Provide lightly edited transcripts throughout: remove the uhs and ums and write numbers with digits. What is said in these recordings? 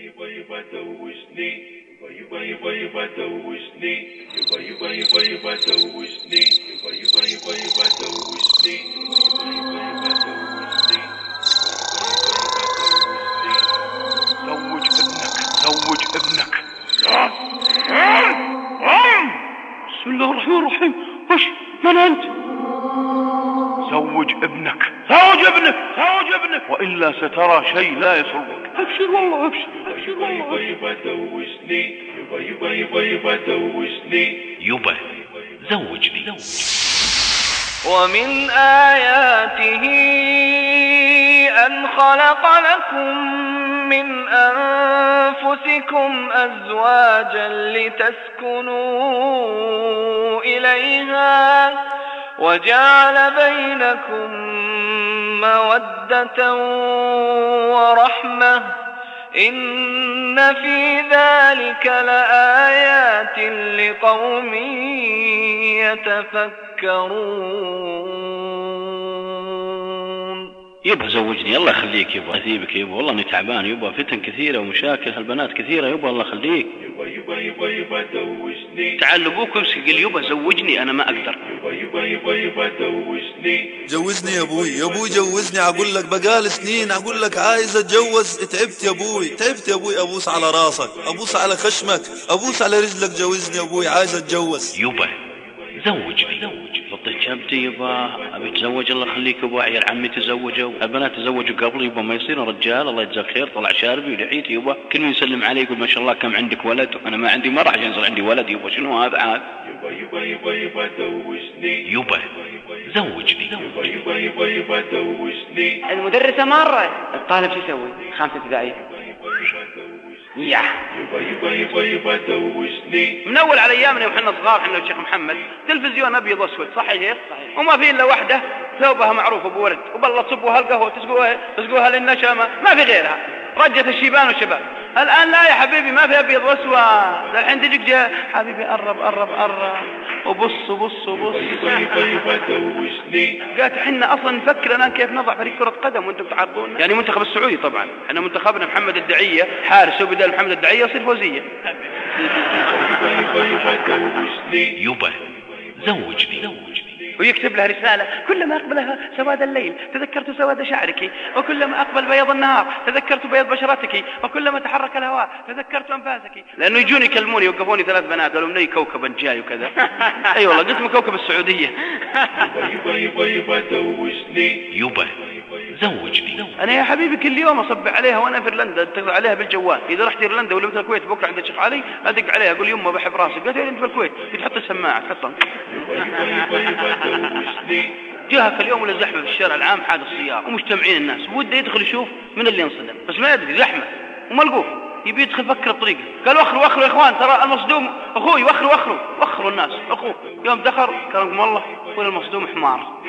زوج ابنك. بسم الله الرحمن الرحيم. وش من أنت؟ زوج ابنك. زوج ابنك وإلا سترى شيء لا يسرك. أبشر والله أبشر والله. يبا زوجني. ومن آياته أن خلق لكم من أنفسكم أزواجا لتسكنوا إليها وجعل بينكم مودة ورحمة إن في ذلك لآيات لقوم يتفكرون. يبا زوجني الله يخليك يبا، أثيبك يبا، والله أني تعبان يبا، فتن كثيرة ومشاكل هالبنات كثيرة يبا، الله يخليك. يبا زوجني. تعال أبوك امسك قل يبا زوجني، أنا ما أقدر. يبا زوجني. جوزني يا ابوي جوزني، اقول لك بقال سنين اقول لك عايز اتجوز، تعبت يا ابوي ابوس على راسك، ابوس على خشمك، ابوس على رجلك، جوزني يا ابوي عايز اتجوز. يبا زوجني. فضيت شبتي يبا، ابي اتزوج الله يخليك يبا، عيال عمي تزوجوا، البنات تزوجوا قبل يبا، ما يصير رجال الله يجزاك خير، طلع شاربي ولحيتي يبا، كل من يسلم علي يقول ما شاء الله كم عندك ولد، وانا ما عندي مرة عشان يصير عندي ولد يبا، شنو هذا عاد؟ يبا زوجني. يبا زوجني. يبا زوجني. المدرسة مرة الطالب شو يسوي؟ 5 ابتدائي يا يبا زوجني. من اول على ايامنا وحنا صغار احنا والشيخ محمد تلفزيون ابيض واسود، صحيح؟ وما في الا وحده ثوبها معروفه بورد، وبالله تصبوها القهوه تسقوها للنشامه، ما في غيرها، رجت الشيبان والشباب. الان لا يا حبيبي، ما في ابيض واسود، الحين تجيك حبيبي قرب وبص يبا زوجني. قالت احنا اصلا نفكر الان كيف نضع فريق كره قدم وانتم تعرضون، يعني منتخب السعودي طبعا، احنا منتخبنا محمد الدعيه حارس، وبدال محمد الدعيه يصير فوزيه. يبا زوجني. ويكتب لها رسالة: كلما أقبلها سواد الليل تذكرت سواد شعرك، وكلما أقبل بياض النهار تذكرت بياض بشرتك، وكلما تحرك الهواء تذكرت أنفاسك. لأنه يجوني يكلموني يوقفوني 3 بنات قالوا مني كوكب جاي وكذا. أي والله قلت من كوكب السعودية. يبا زوجني. يبا زوجني. أنا يا حبيبي كل يوم أصب عليها وأنا في إيرلندا، أتصل عليها بالجوال، إذا رحت إيرلندا ولا مثل الكويت بكرة عند الشيخ علي أدق عليها أقول يمه بحب راسك، قالت لي أنت في الكويت تحط السماعة تحطها. جاها في اليوم ولا زحمة في الشارع العام، حادث سيارة ومجتمعين الناس، وده يدخل يشوف من اللي ينصدم، بس ما يدري زحمة وملقوف، يبي يدخل فكر الطريقة، قال وخروا يا إخوان، ترى المصدوم أخوي، وخروا الناس أخوه. يوم دخل كرمكم الله ولا المصدوم حمار.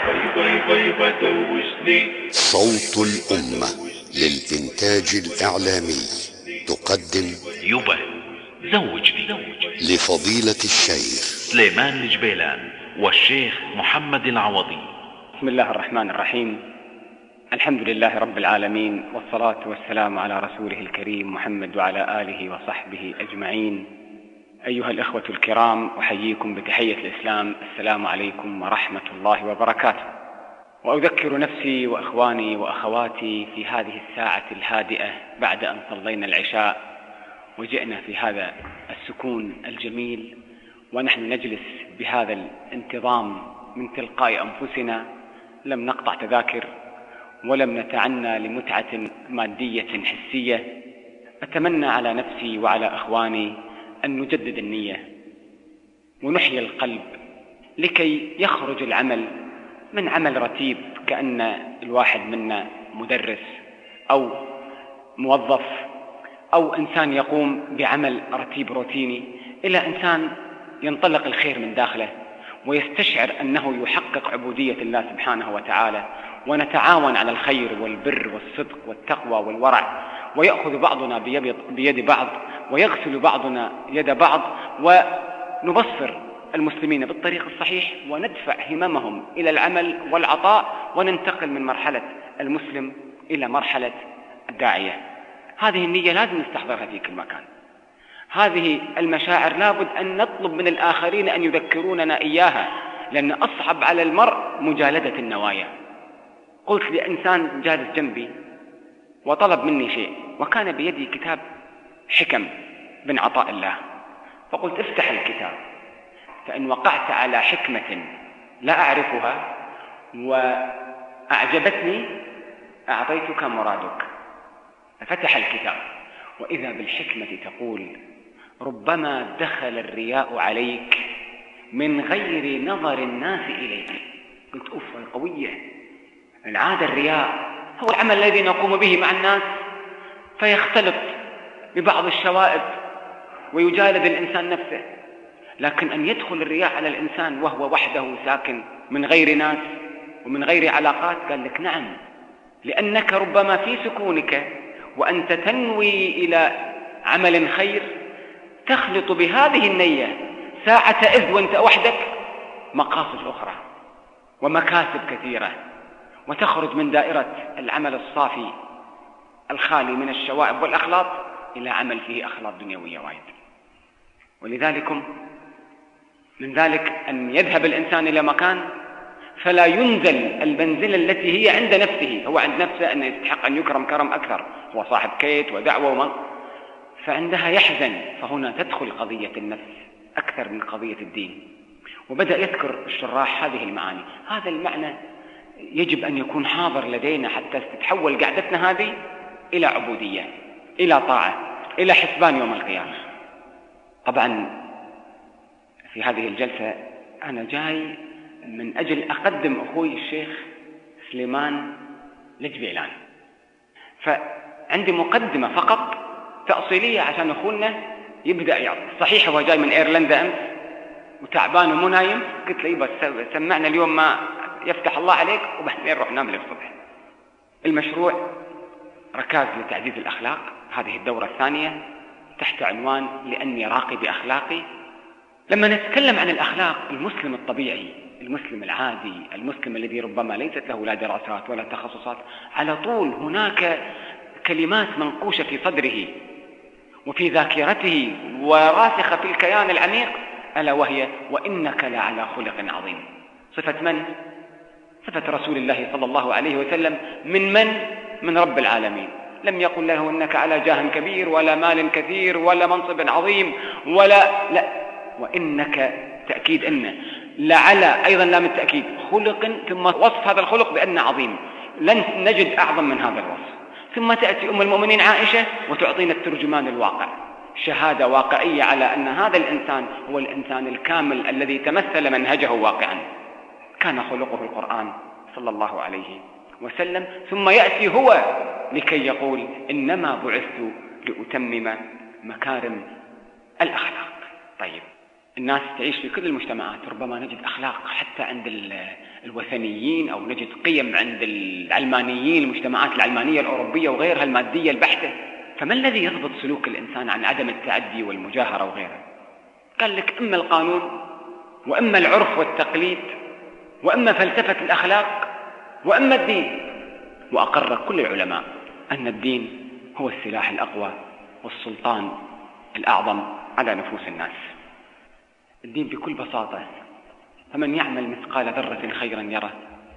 صوت الأمة للإنتاج الإعلامي تقدم يبا زوجني لفضيلة الشيخ سليمان الجبيلان والشيخ محمد العوضي. بسم الله الرحمن الرحيم. الحمد لله رب العالمين، والصلاة والسلام على رسوله الكريم محمد وعلى آله وصحبه أجمعين. أيها الإخوة الكرام، أحييكم بتحية الإسلام، السلام عليكم ورحمة الله وبركاته. وأذكر نفسي وإخواني وأخواتي في هذه الساعة الهادئة بعد أن صلينا العشاء وجئنا في هذا السكون الجميل، ونحن نجلس بهذا الانتظام من تلقاء أنفسنا، لم نقطع تذاكر ولم نتعنى لمتعة مادية حسية. أتمنى على نفسي وعلى أخواني أن نجدد النية ونحيي القلب لكي يخرج العمل من عمل رتيب كأن الواحد منا مدرس أو موظف أو إنسان يقوم بعمل رتيب روتيني، إلى إنسان ينطلق الخير من داخله ويستشعر أنه يحقق عبودية الله سبحانه وتعالى، ونتعاون على الخير والبر والصدق والتقوى والورع، ويأخذ بعضنا بيد بعض ويغسل بعضنا يد بعض، ونبصر المسلمين بالطريق الصحيح وندفع هممهم إلى العمل والعطاء، وننتقل من مرحلة المسلم إلى مرحلة الداعية. هذه النية لازم نستحضرها في كل مكان. هذه المشاعر لابد أن نطلب من الآخرين أن يذكروننا إياها، لأن أصعب على المرء مجالدة النوايا. قلت لإنسان جالس جنبي وطلب مني شيء، وكان بيدي كتاب حكم بن عطاء الله، فقلت افتح الكتاب، فإن وقعت على حكمة لا أعرفها وأعجبتني أعطيتك مرادك. ففتح الكتاب وإذا بالحكمة تقول: ربما دخل الرياء عليك من غير نظر الناس إليك. قلت أوف، قوية. العادة الرياء هو العمل الذي نقوم به مع الناس فيختلط ببعض الشوائب ويجالد الإنسان نفسه، لكن أن يدخل الرياء على الإنسان وهو وحده ساكن من غير ناس ومن غير علاقات، قال لك نعم، لأنك ربما في سكونك وأنت تنوي إلى عمل خير تخلط بهذه النية ساعة إذ وأنت وحدك مقاصد أخرى ومكاسب كثيرة، وتخرج من دائرة العمل الصافي الخالي من الشوائب والأخلاط إلى عمل فيه أخلاط دنيوية وايد. ولذلك من ذلك أن يذهب الإنسان إلى مكان فلا ينزل المنزلة التي هي عند نفسه، هو عند نفسه أنه يستحق أن يكرم كرم أكثر، هو صاحب كيت ودعوة فعندها يحزن. فهنا تدخل قضية النفس أكثر من قضية الدين. وبدأ يذكر الشراح هذه المعاني. هذا المعنى يجب أن يكون حاضر لدينا حتى تتحول قعدتنا هذه إلى عبودية، إلى طاعة، إلى حسبان يوم القيامة. طبعا في هذه الجلسة أنا جاي من أجل أقدم أخوي الشيخ سليمان لجبيلان، فعندي مقدمة فقط تأصيلية عشان أخونا يبدأ يعطي. صحيح هو جاي من إيرلندا أمس وتعبان ومو نايم، قلت له بس سمعنا اليوم ما يفتح الله عليك وبعدين نروح ننام للصبح. المشروع ركاز لتعزيز الأخلاق، هذه الدورة الثانية تحت عنوان لأني راقي بأخلاقي. لما نتكلم عن الأخلاق، المسلم الطبيعي، المسلم العادي، المسلم الذي ربما ليست له لا دراسات ولا تخصصات، على طول هناك كلمات منقوشة في صدره وفي ذاكرته وراسخة في الكيان العميق، ألا وهي: وإنك لعلى خلق عظيم. صفة من؟ صفة رسول الله صلى الله عليه وسلم. من رب العالمين. لم يقل له إنك على جاه كبير ولا مال كثير ولا منصب عظيم لا، وإنك تأكيد إنه لعلى، أيضا لام التأكيد، خلق، ثم وصف هذا الخلق بأنه عظيم، لن نجد أعظم من هذا الوصف. ثم تأتي أم المؤمنين عائشة وتعطينا الترجمان الواقع، شهادة واقعية على أن هذا الإنسان هو الإنسان الكامل الذي تمثل منهجه واقعا، كان خلقه القرآن صلى الله عليه وسلم. ثم يأتي هو لكي يقول: إنما بعثت لأتمم مكارم الأخلاق. طيب، الناس تعيش في كل المجتمعات، ربما نجد أخلاق حتى عند الوثنيين، أو نجد قيم عند العلمانيين، المجتمعات العلمانية الأوروبية وغيرها المادية البحتة. فما الذي يضبط سلوك الإنسان عن عدم التعدي والمجاهرة وغيرها؟ قال لك: إما القانون، وإما العرف والتقليد، وإما فلسفة الأخلاق، وإما الدين. وأقر كل العلماء أن الدين هو السلاح الأقوى والسلطان الأعظم على نفوس الناس. الدين بكل بساطة: فمن يعمل مثقال ذرة خيرا يره،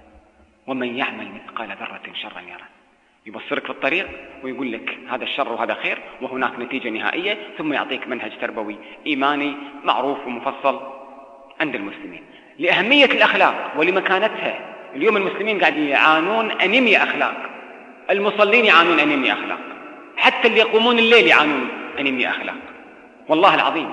ومن يعمل مثقال ذرة شرا يره. يبصرك في الطريق ويقول لك هذا الشر وهذا خير، وهناك نتيجة نهائية، ثم يعطيك منهج تربوي إيماني معروف ومفصل عند المسلمين. لأهمية الأخلاق ولمكانتها، اليوم المسلمين قاعد يعانون أنيميا أخلاق، المصلين يعانون أنيميا أخلاق، حتى اللي يقومون الليل يعانون أنيميا أخلاق. والله العظيم.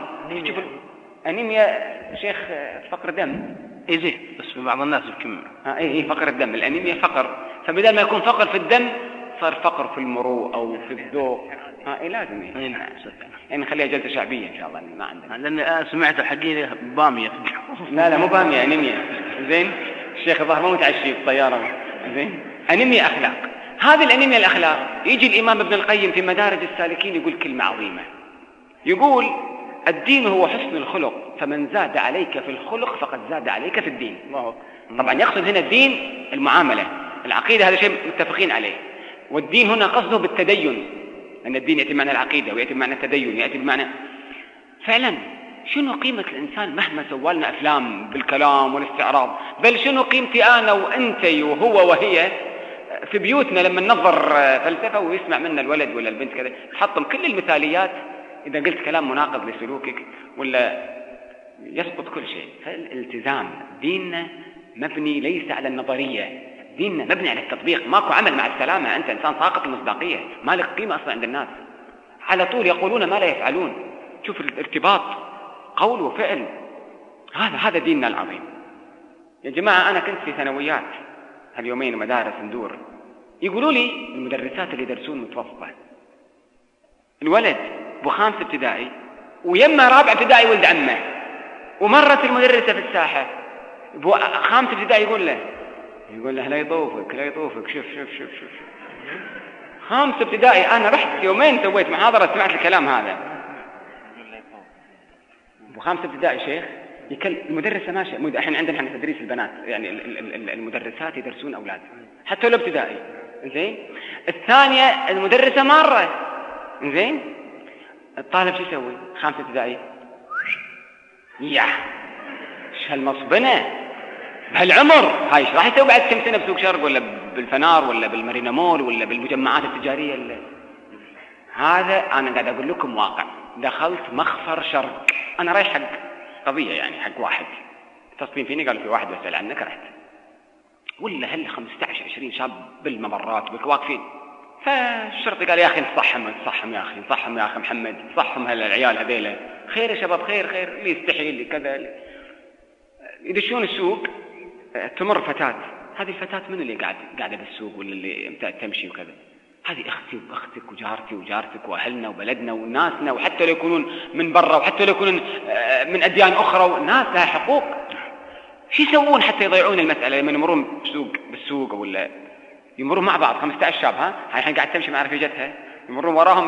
أنيميا شيخ فقر دم. زين، بس في بعض الناس الكم. فقر الدم، الأنيميا فقر، فبدل ما يكون فقر في الدم صار فقر في المروءة أو في الذوق. لازم يعني نخليها جلسة شعبية إن شاء الله، ما عندنا. لأن سمعت الحقيقة بامية. لا مو بامية، أنيميا. زين، الشيخ الظاهر ما متعشي بالطيارة. زين، أنيميا أخلاق. هذه الأنيميا الأخلاق يجي الإمام ابن القيم في مدارج السالكين يقول كلمة عظيمة، يقول: الدين هو حسن الخلق، فمن زاد عليك في الخلق فقد زاد عليك في الدين. طبعا يقصد هنا الدين المعاملة، العقيدة هذا شيء متفقين عليه، والدين هنا قصده بالتدين أن الدين يأتي بمعنى العقيدة ويأتي بمعنى التدين ويأتي بمعنى فعلا شنو قيمة الإنسان مهما سوالنا أفلام بالكلام والاستعراض؟ بل شنو قيمتي أنا وأنت وهو وهي في بيوتنا لما ننظر فلسفة ويسمع منا الولد ولا البنت كذا تحطم كل المثاليات إذا قلت كلام مناقض لسلوكك ولا يسقط كل شيء. فالالتزام ديننا مبني ليس على النظرية، ديننا مبني على التطبيق. ماكو عمل مع السلامة، أنت إنسان ساقط المصداقية، ما لك قيمة أصلا عند الناس، على طول يقولون ما لا يفعلون. شوف الارتباط قول وفعل، هذا ديننا العظيم يا جماعة. أنا كنت في ثانويات هاليومين مدارس ندور، يقولوا لي المدرسات اللي يدرسون متوسطة الولد بخامس ابتدائي ويما رابع ابتدائي ولد عمه، ومرت المدرسة في الساحة خامس ابتدائي يقول له لا يطوفك شوف خامس ابتدائي. أنا رحت يومين سويت محاضرة سمعت الكلام هذا. وخامس ابتدائي شيخ المدرسة ماشية. احنا عندنا تدريس البنات، يعني المدرسات يدرسون أولاد حتى لو ابتدائي، زين. الثانية المدرسة مرة، زين. الطالب شو يسوي؟ خامس ابتدائي ايش هالمصبنة بهالعمر هاي ايش راح يسوي بعد كم سنة بسوق شرق ولا بالفنار ولا بالمارينا مول ولا بالمجمعات التجارية هذا أنا قاعد أقول لكم واقع. دخلت مخفر شرق، أنا رايح حق قضية يعني حق واحد تصميم فيني، قالوا في واحد بسأل عنك، رحت ولا 15-20 شاب بالممرات بالواقفين. فالشرطي قال يا أخي نصحهم يا أخي محمد، صحهم هالعيال هذيلا، خير يا شباب خير اللي يستحي اللي كذا. يدشون السوق تمر فتاة، هذه الفتاة من اللي قاعدة بالسوق ولا اللي تمشي وكذا؟ هذه أختي وأختك وجارتي وجارتك وأهلنا وبلدنا وناسنا، وحتى لو يكونون من برا وحتى لو يكونون من أديان أخرى، والناس لها حقوق. شو يسوون حتى يضيعون المسألة لما يمرون بالسوق ولا يمرون مع بعض 15 شاب؟ هاي الحين قاعد تمشي مع رفيجتها، يمرون وراهم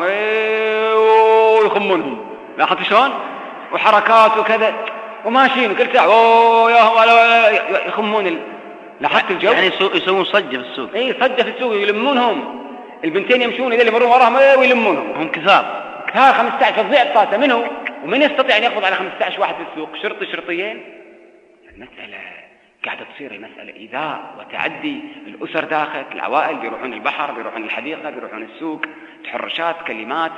ويخمونهم، لاحظت شلون؟ وحركات وكذا وماشيين وكل ساعة يخمون لاحظت الجو؟ يعني يسوون صجة في السوق. صجة في السوق يلمونهم. البنتين يمشون إذا اللي يمرون وراهم ويلمونهم، هم كثار 15. فتضيع الطاسة منه، ومن يستطيع أن يقبض على 15 واحد في السوق؟ شرطيين. المسألة قاعدة تصير مسألة إيذاء وتعدي. الأسر داخل، العوائل بيروحون البحر، بيروحون الحديقة، بيروحون السوق، تحرشات كلمات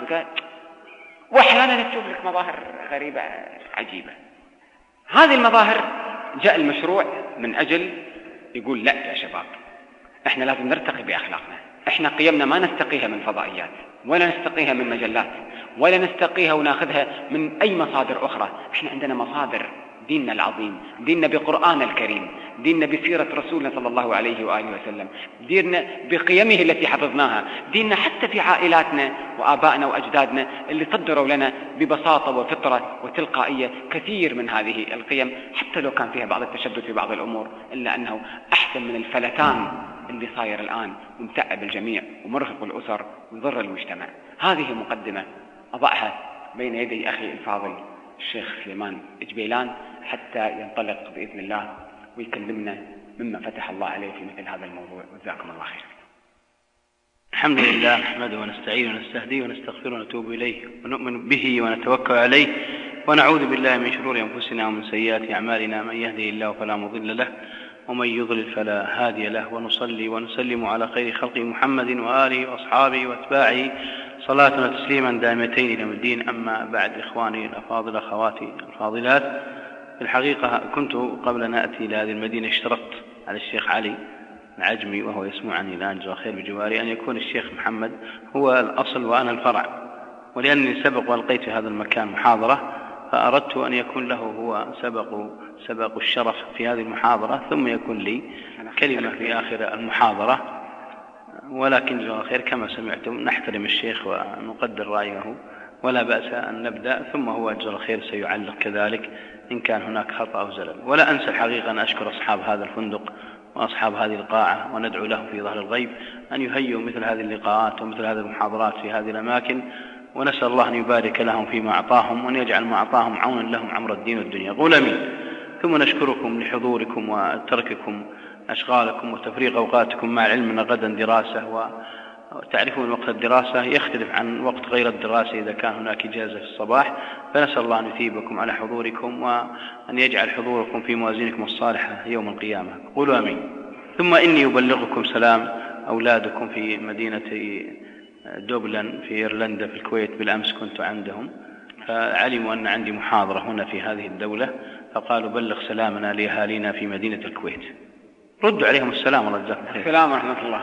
وأحيانا تشوف لك مظاهر غريبة عجيبة. هذه المظاهر جاء المشروع من أجل يقول لا يا شباب، احنا لازم نرتقي بأخلاقنا. احنا قيمنا ما نستقيها من فضائيات ولا نستقيها من مجلات ولا نستقيها وناخذها من أي مصادر أخرى. احنا عندنا مصادر ديننا العظيم، ديننا بقرآن الكريم، ديننا بسيرة رسولنا صلى الله عليه وآله وسلم، ديننا بقيمه التي حفظناها، ديننا حتى في عائلاتنا وآبائنا وأجدادنا اللي صدروا لنا ببساطة وفطرة وتلقائية كثير من هذه القيم، حتى لو كان فيها بعض التشدد في بعض الأمور، إلا أنه أحسن من الفلتان اللي صاير الآن ومتعب الجميع ومرهق الأسر ويضر المجتمع. هذه مقدمة أضعها بين يدي أخي الفاضل الشيخ سليمان جبيلان حتى ينطلق بإذن الله ويكلمنا مما فتح الله عليه في مثل هذا الموضوع. وجزاكم الله خير. الحمد لله، نحمده ونستعين ونستهديه ونستغفره ونتوب إليه ونؤمن به ونتوكل عليه ونعوذ بالله من شرور أنفسنا ومن سيئات أعمالنا. من يهده الله فلا مضل له ومن يضلل فلا هادي له. ونصلي ونسلم على خير خلق محمد وآله وأصحابه وأتباعه صلاة وتسليما دائمتين إلى الدين. أما بعد، إخواني الأفاضل أخواتي الفاضلات، في الحقيقة كنت قبل أن أتي إلى هذه المدينة اشترطت على الشيخ علي العجمي وهو يسمعني الآن جزاه خير بجواري أن يكون الشيخ محمد هو الأصل وأنا الفرع، ولأني سبق وألقيت في هذا المكان محاضرة فأردت أن يكون له هو سبق الشرف في هذه المحاضرة، ثم يكون لي كلمة في آخر المحاضرة. ولكن جزاه خير كما سمعتم نحترم الشيخ ونقدر رأيه ولا بأس أن نبدأ، ثم هو جزاه خير سيعلق كذلك إن كان هناك خطأ أو زلل. ولا أنسى الحقيقة أن أشكر أصحاب هذا الفندق وأصحاب هذه القاعة، وندعو لهم في ظهر الغيب أن يهيئوا مثل هذه اللقاءات ومثل هذه المحاضرات في هذه الأماكن، ونسأل الله أن يبارك لهم فيما أعطاهم وأن يجعل ما أعطاهم عونا لهم عمر الدين والدنيا. قول أمين. ثم نشكركم لحضوركم وترككم أشغالكم وتفريغ أوقاتكم مع العلم أن غدا دراسة تعرفون وقت الدراسة يختلف عن وقت غير الدراسة إذا كان هناك إجازة في الصباح، فنسأل الله أن يثيبكم على حضوركم وأن يجعل حضوركم في موازينكم الصالحة يوم القيامة. قولوا آمين. ثم إني أبلغكم سلام أولادكم في مدينة دوبلن في إيرلندا في الكويت. بالأمس كنت عندهم فعلموا أن عندي محاضرة هنا في هذه الدولة، فقالوا بلغ سلامنا لأهالينا في مدينة الكويت. ردوا عليهم السلام، الله يجزاكم خير. السلام ورحمة الله.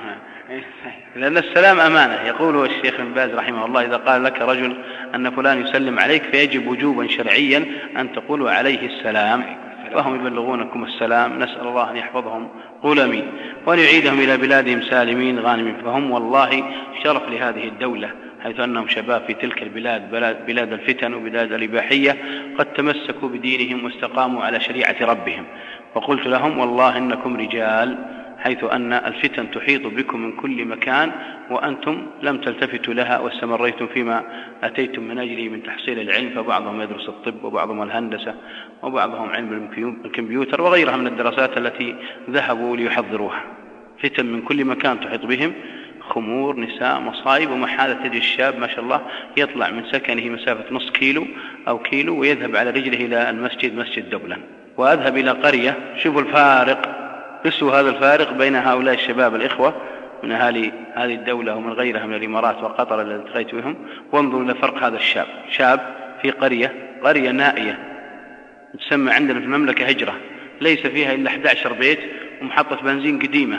لأن السلام أمانة. يقول الشيخ ابن باز رحمه الله إذا قال لك رجل أن فلان يسلم عليك فيجب وجوبا شرعيا أن تقولوا عليه السلام، وهم يبلغونكم السلام. نسأل الله أن يحفظهم، قول آمين، وأن يعيدهم إلى بلادهم سالمين غانمين. فهم والله شرف لهذه الدولة، حيث أنهم شباب في تلك البلاد، بلاد الفتن وبلاد الإباحية، قد تمسكوا بدينهم واستقاموا على شريعة ربهم. وقلت لهم والله إنكم رجال، حيث أن الفتن تحيط بكم من كل مكان وأنتم لم تلتفتوا لها واستمريتم فيما أتيتم من أجله من تحصيل العلم. فبعضهم يدرس الطب وبعضهم الهندسة وبعضهم علم الكمبيوتر وغيرها من الدراسات التي ذهبوا ليحضروها. فتن من كل مكان تحيط بهم، خمور، نساء، مصائب. ومع هذا تجد الشاب ما شاء الله يطلع من سكنه مسافة نص كيلو أو كيلو ويذهب على رجله إلى المسجد، مسجد دوبلن. وأذهب إلى قرية، شوفوا الفارق، قسوا هذا الفارق بين هؤلاء الشباب الإخوة من أهالي هذه الدولة ومن غيرها من الإمارات وقطر التي التقيت بهم، وانظروا إلى فرق هذا الشاب. شاب في قرية نائية تسمى عندنا في المملكة هجرة، ليس فيها إلا 11 بيت ومحطة بنزين قديمة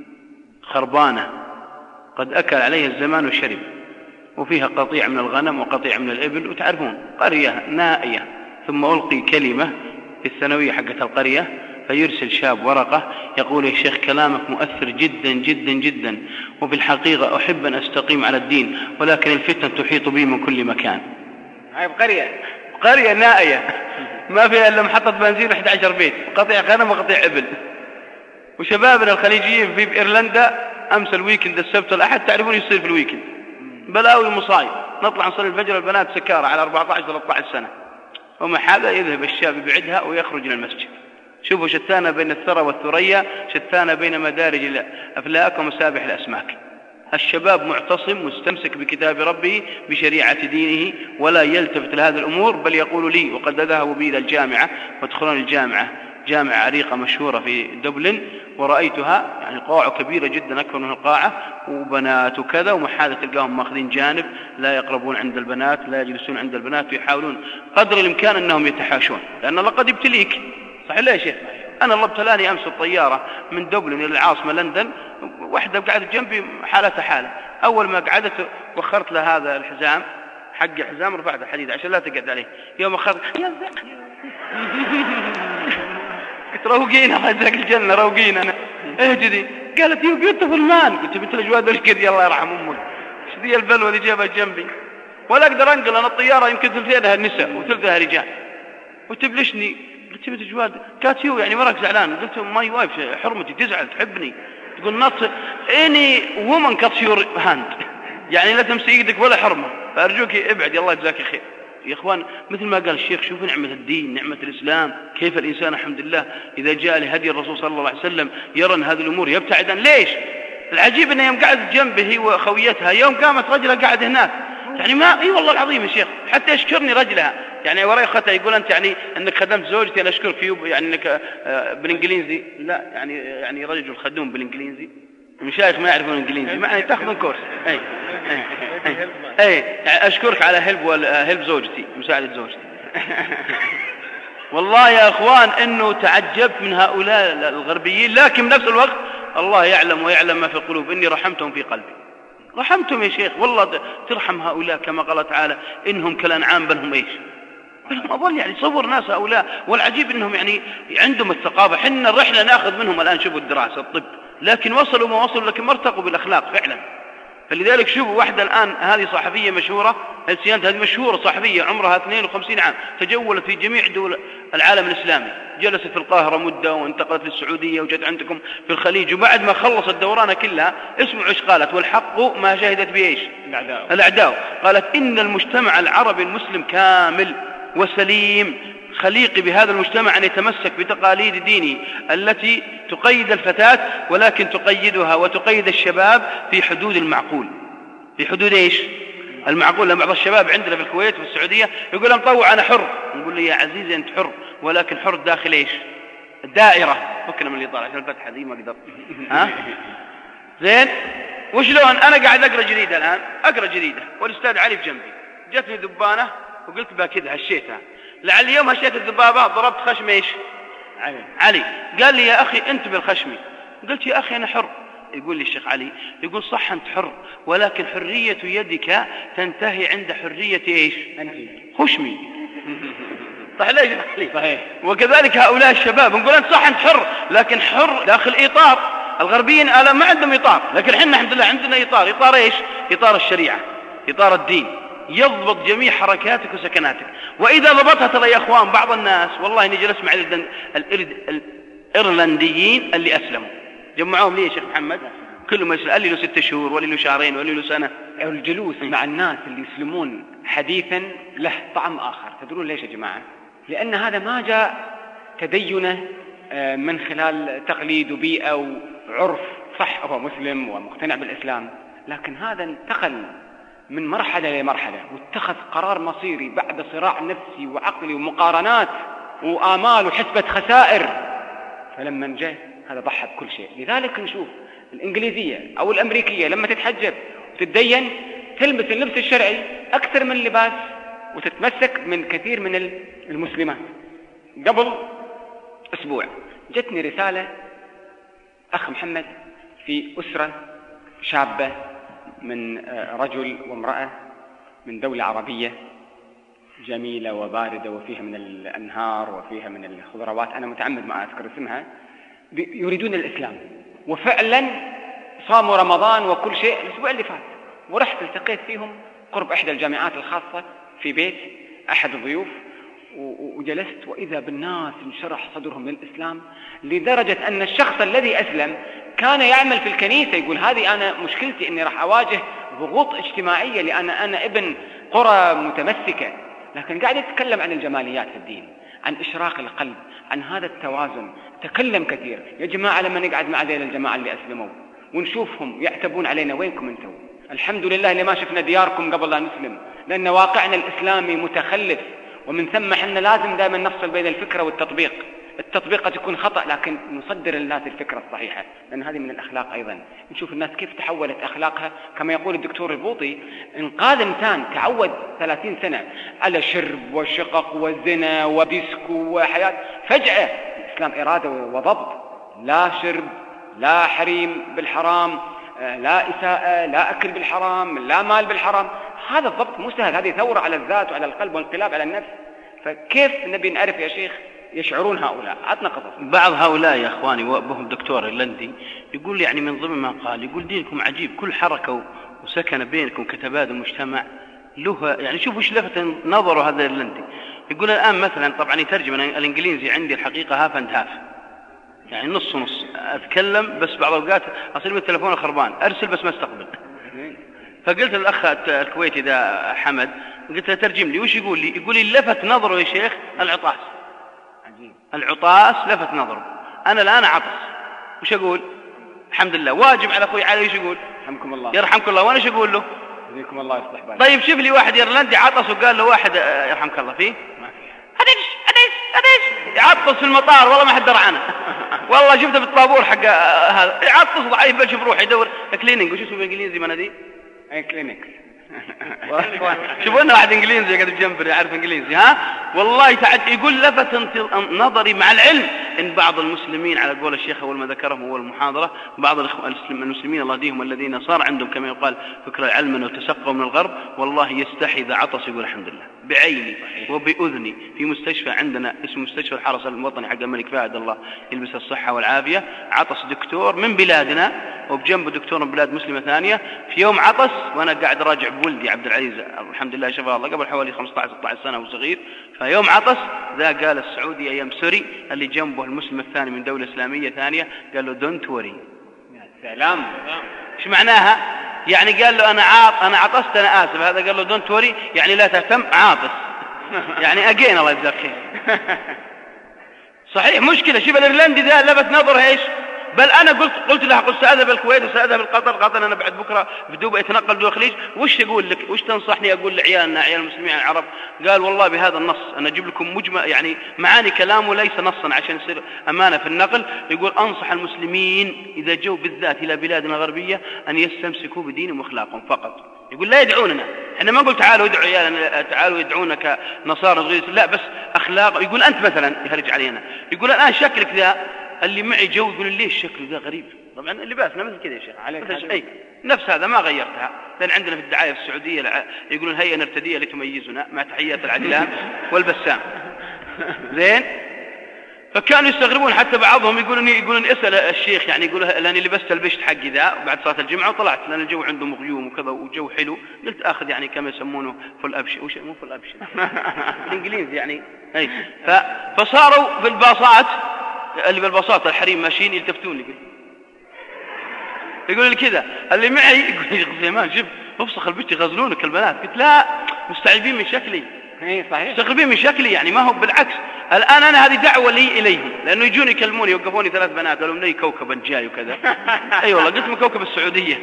خربانة قد أكل عليها الزمان وشرب، وفيها قطيع من الغنم وقطيع من الإبل. وتعرفون قرية نائية. ثم ألقي كلمة في الثانوية حقت القرية، فيرسل شاب ورقة يقول يا شيخ كلامك مؤثر جدا جدا جدا، وفي الحقيقة أحب أن أستقيم على الدين، ولكن الفتن تحيط بي من كل مكان. هاي قرية نائية ما فيها إلا محطة بنزين 11 بيت، قطيع غنم وقطيع إبل. وشبابنا الخليجيين في إيرلندا أمس الويكند السبت والأحد تعرفون يصير في الويكند بلاوي مصايب. نطلع نصلي الفجر البنات سكارى على 14-13 سنة، ومع هذا يذهب الشاب يبعدها ويخرج إلى المسجد. شوفوا شتانة بين الثرى والثريا، شتانة بين مدارج الأفلاك ومسابح الأسماك. الشباب معتصم مستمسك بكتاب ربه بشريعة دينه ولا يلتفت لهذه الأمور، بل يقول لي وقد ذهبوا بي إلى الجامعة وادخلون الجامعة، جامعة عريقة مشهورة في دبلن، ورأيتها يعني قاعة كبيرة جدا أكبر من القاعة وبنات وكذا، ومع هذا تلقاهم ماخذين جانب، لا يقربون عند البنات، لا يجلسون عند البنات، ويحاولون قدر الإمكان أنهم يتحاشون، لأن الله قد يبتليك. صحيح لا يا شيخ؟ أنا الله ابتلاني أمس الطيارة من دبلن إلى العاصمة لندن، واحدة قعدت جنبي حالتها حالة. أول ما قعدت وخرت لها هذا الحزام حق حزام، رفعت الحديد عشان لا تقعد عليه. يوم أخرت قلت روقينا الله يجزاك الجنة، روقينا أنا اهجدي. قالت يو بيوتيفول مان. قلت بنت الأجواد وش كذي الله يرحم أمك، ايش ذي البلوة اللي جابها جنبي؟ ولا أقدر أنقل أنا الطيارة يمكن ثلثينها النساء وثلثها رجال. وتبلشني قلت بنت الأجواد كات يو يعني وراك زعلان؟ قلت ماي وايف حرمتي تزعل تحبني، تقول not any woman cuts your hand، يعني لا تمسي ايدك ولا حرمة، فأرجوك ابعد يا الله يجزاك خير. يا إخوان مثل ما قال الشيخ، شوفوا نعمة الدين، نعمة الإسلام، كيف الإنسان الحمد لله إذا جاء لهدي الرسول صلى الله عليه وسلم يرى أن هذه الأمور يبتعد عن. ليش؟ العجيب أنه يوم قعدت جنبه هي وخويتها، يوم قامت رجلها قاعد هناك، يعني ما اي والله العظيم يا شيخ حتى يشكرني رجلها، يعني وراي اختها يقول أنت يعني أنك خدمت زوجتي أنا أشكرك فيه، يعني أنك بالإنجليزي، لا يعني رجل خدوم بالإنجليزي، المشايخ ما يعرفون الإنجليزي، يعني تأخذون كورس. أي أشكرك على هلب زوجتي، مساعدة زوجتي. والله يا أخوان إنه تعجبت من هؤلاء الغربيين، لكن بنفس الوقت الله يعلم ويعلم ما في القلوب، إني رحمتهم في قلبي. رحمتهم يا شيخ والله، ترحم هؤلاء كما قال تعالى إنهم كالأنعام بل هم إيش؟ بل أظل يعني صور ناس هؤلاء. والعجيب إنهم يعني عندهم الثقافة. حنا الرحلة نأخذ منهم الآن، شوفوا الدراسة الطب، لكن وصلوا ما وصلوا، لكن ما ارتقوا بالأخلاق فعلا. فلذلك شوفوا واحدة الآن، هذه صحفية مشهورة، هذه مشهورة صحفية عمرها 52 عام، تجولت في جميع دول العالم الإسلامي، جلست في القاهرة مدة وانتقلت للسعودية وجت عندكم في الخليج، وبعد ما خلصت دورانها كلها اسمعوا ايش قالت: والحق ما شهدت بإيش؟ الأعداء. قالت إن المجتمع العربي المسلم كامل وسليم، خليقي بهذا المجتمع أن يتمسك بتقاليد دينه التي تقيد الفتاة، ولكن تقيدها وتقيد الشباب في حدود المعقول. في حدود إيش؟ المعقول. لما بعض الشباب عندنا في الكويت وفي السعودية يقول مطوع أنا حر، نقول له يا عزيزي أنت حر، ولكن حر داخل إيش؟ الدائرة. فكنا من اللي طالع عشان الفتحة دي ما أقدر. ها؟ زين؟ وشلون؟ أنا قاعد أقرأ جريدة الآن، أقرأ جريدة والأستاذ علي في جنبي، جتني ذبانة وقلت بها كذا هشيتها، لعل يوم هشيت الذبابة ضربت خشم إيش؟ علي. قال لي يا أخي أنت بالخشمي. قلت يا أخي أنا حر. يقول لي الشيخ علي، يقول صح أنت حر، ولكن حرية يدك تنتهي عند حرية إيش؟ خشمي. صح ليش؟ صحيح. وكذلك هؤلاء الشباب نقول أنت صح أنت حر، لكن حر داخل إطار. الغربيين ما عندهم إطار، لكن إحنا الحمد لله عندنا إطار. إطار إيش؟ إطار الشريعة، إطار الدين، يضبط جميع حركاتك وسكناتك. وإذا ضبطها ترى يا أخوان بعض الناس والله إني جلست مع الإيرلنديين اللي أسلموا، جمعوهم لي يا شيخ محمد، كلهم يسلم، اللي له 6 شهور واللي له شهرين واللي له سنة. الجلوس مع الناس اللي يسلمون حديثا له طعم آخر. تدرون ليش يا جماعة؟ لأن هذا ما جاء تدينه من خلال تقليد وبيئة وعرف. صح هو مسلم ومقتنع بالإسلام، لكن هذا انتقل من مرحلة لمرحلة واتخذ قرار مصيري بعد صراع نفسي وعقلي ومقارنات وآمال وحسبة خسائر. فلما جاء هذا ضحى بكل شيء. لذلك نشوف الإنجليزية أو الأمريكية لما تتحجب وتتدين تلبس اللبس الشرعي أكثر من اللباس وتتمسك من كثير من المسلمات. قبل أسبوع جتني رسالة أخ محمد في أسرة شابة من رجل وامرأة من دولة عربية جميلة وباردة وفيها من الأنهار وفيها من الخضروات، أنا متعمد ما أذكر اسمها، يريدون الإسلام، وفعلا صاموا رمضان وكل شيء الأسبوع اللي فات. ورحت التقيت فيهم قرب إحدى الجامعات الخاصة في بيت أحد الضيوف، وجلست وإذا بالناس انشرح صدرهم للإسلام لدرجة أن الشخص الذي أسلم كان يعمل في الكنيسة يقول هذه أنا مشكلتي أني راح أواجه ضغوط اجتماعية لأن أنا ابن قرى متمسكة، لكن قاعد يتكلم عن الجماليات في الدين، عن إشراق القلب، عن هذا التوازن. تكلم كثير. يا جماعة لما نقعد مع ذيل الجماعة اللي أسلموا ونشوفهم يعتبون علينا وينكم انتم؟ الحمد لله اللي ما شفنا دياركم قبل لا نسلم، لأن واقعنا الإسلامي متخلف، ومن ثم حنا لازم دائما نفصل بين الفكرة والتطبيق. التطبيق قد يكون خطأ لكن نصدر للناس الفكرة الصحيحة، لأن هذه من الأخلاق أيضا. نشوف الناس كيف تحولت أخلاقها، كما يقول الدكتور البوطي إنقاذ إنسان تعود 30 سنة على شرب وشقق وزنا وديسكو وحياة، فجأة الإسلام إرادة وضبط، لا شرب، لا حريم بالحرام، لا إساءة، لا أكل بالحرام، لا مال بالحرام. هذا الضبط مو سهل، هذه ثورة على الذات وعلى القلب وانقلاب على النفس. فكيف نبي نعرف يا شيخ يشعرون هؤلاء؟ عطنا قصص. بعض هؤلاء يا أخواني وأبوهم دكتور إيرلندي يقول يعني من ضمن ما قال، يقول دينكم عجيب، كل حركة وسكن بينكم كتبادل المجتمع له، يعني شوفوا ايش لفت نظره هذا الإيرلندي. يقول الآن مثلا طبعا يترجم الإنجليزي عندي الحقيقة هاف اند هاف، يعني نص نص، أتكلم بس بعض الأوقات أصير من التلفون خربان، أرسل بس ما استقبل. فقلت للأخ الكويتي ذا حمد، قلت له ترجم لي وش يقول لي؟ يقول لي لفت نظره يا شيخ العطاس. العطاس لفت نظره. أنا الآن عطس وش أقول؟ الحمد لله. واجب على أخوي علي وش يقول؟ يرحمكم الله. يرحمكم الله. وأنا وش أقول له؟ يرحمكم الله يصلح بالك. طيب شوف لي واحد إيرلندي عطس وقال له واحد يرحمك الله فيه؟ ما في. أديش يعطس في المطار والله ما حد درى عنه. والله شفته بالطابور حق هذا يعطس ضعيف، بشوف روح يدور كلينينج. وش اسمه بالإنجليزي ما ندي؟ كلينيك. شوفوا لنا واحد انجليزي قاعد بجنبي يعرف انجليزي. ها والله يقول لفت نظري مع العلم ان بعض المسلمين على قول الشيخ اول ما ذكرهم هو المحاضره، بعض المسلمين الله يهديهم الذين صار عندهم كما يقال فكره علما وتسقوا من الغرب، والله يستحي اذا عطس يقول الحمد لله بعيني وباذني. في مستشفى عندنا اسمه مستشفى الحرس الوطني حق الملك فهد الله يلبس الصحه والعافيه، عطس دكتور من بلادنا وبجنبه دكتور من بلاد مسلمه ثانيه. في يوم عطس وانا قاعد راجع بولدي عبد العزيز الحمد لله شفاه الله قبل حوالي 15-16 سنه وصغير، فيوم عطس ذا قال السعودي ايام سوري اللي جنبه المسلم الثاني من دوله اسلاميه ثانيه، قال له دونت وري. يا سلام. ايش معناها؟ يعني قال له انا عطست انا اسف. هذا قال له دونت وري يعني لا تهتم، عاطس. يعني أجين الله يجزاك خير. صحيح مشكلة. شوف الإيرلندي ذا لفت نظره إيش؟ بل أنا قلت له قلت سأذهب الكويت وسأذهب القطر أنا بعد بكرة بدوبة أتنقل دول الخليج، وش تقول لك؟ وش تنصحني أقول لعيالنا عيال المسلمين العرب؟ قال والله بهذا النص أنا أجيب لكم مجمع يعني معاني كلامه ليس نصا عشان يصير أمانة في النقل. يقول أنصح المسلمين إذا جو بالذات إلى بلادنا الغربية أن يستمسكوا بدينهم وأخلاقهم فقط. يقول لا يدعوننا، احنا ما نقول تعالوا ادعوا عيالنا، تعالوا يدعونك نصارى غير، لا بس أخلاق. يقول أنت مثلا يهرج علينا، يقول الآن شكلك ذا اللي معي جو، يقول ليش شكله ذا غريب؟ طبعا لباسنا مثل كذا يا شيخ عليك نفس هذا ما غيرتها، لأن عندنا في الدعاية في السعودية يقولون هيئة نرتدية لتميزنا مع تحيات العدلان والبسام. زين. فكانوا يستغربون حتى بعضهم يقولون اسأل الشيخ، يعني يقول لأني لبست البشت حقي ذا بعد صلاة الجمعة وطلعت لأن الجو عنده مغيوم وكذا وجو حلو، قلت آخذ يعني كما يسمونه فل أبشر، وش مو فل أبشر الإنجليزي يعني. أي فصاروا في الباصات اللي بالباصات الحريم ماشيين يلتفتون لي يقول لي كذا اللي معي، يقول لي زمان شوف افسخ البشت يغزلونك البنات. قلت لا مستعجبين من شكلي. صحيح مستغربين من شكلي، يعني ما هو بالعكس. الآن أنا هذه دعوة لي إليهم، لأنه يجوني يكلموني يوقفوني 3 بنات قالوا مني كوكب جاي وكذا. أي والله قلت من كوكب السعودية.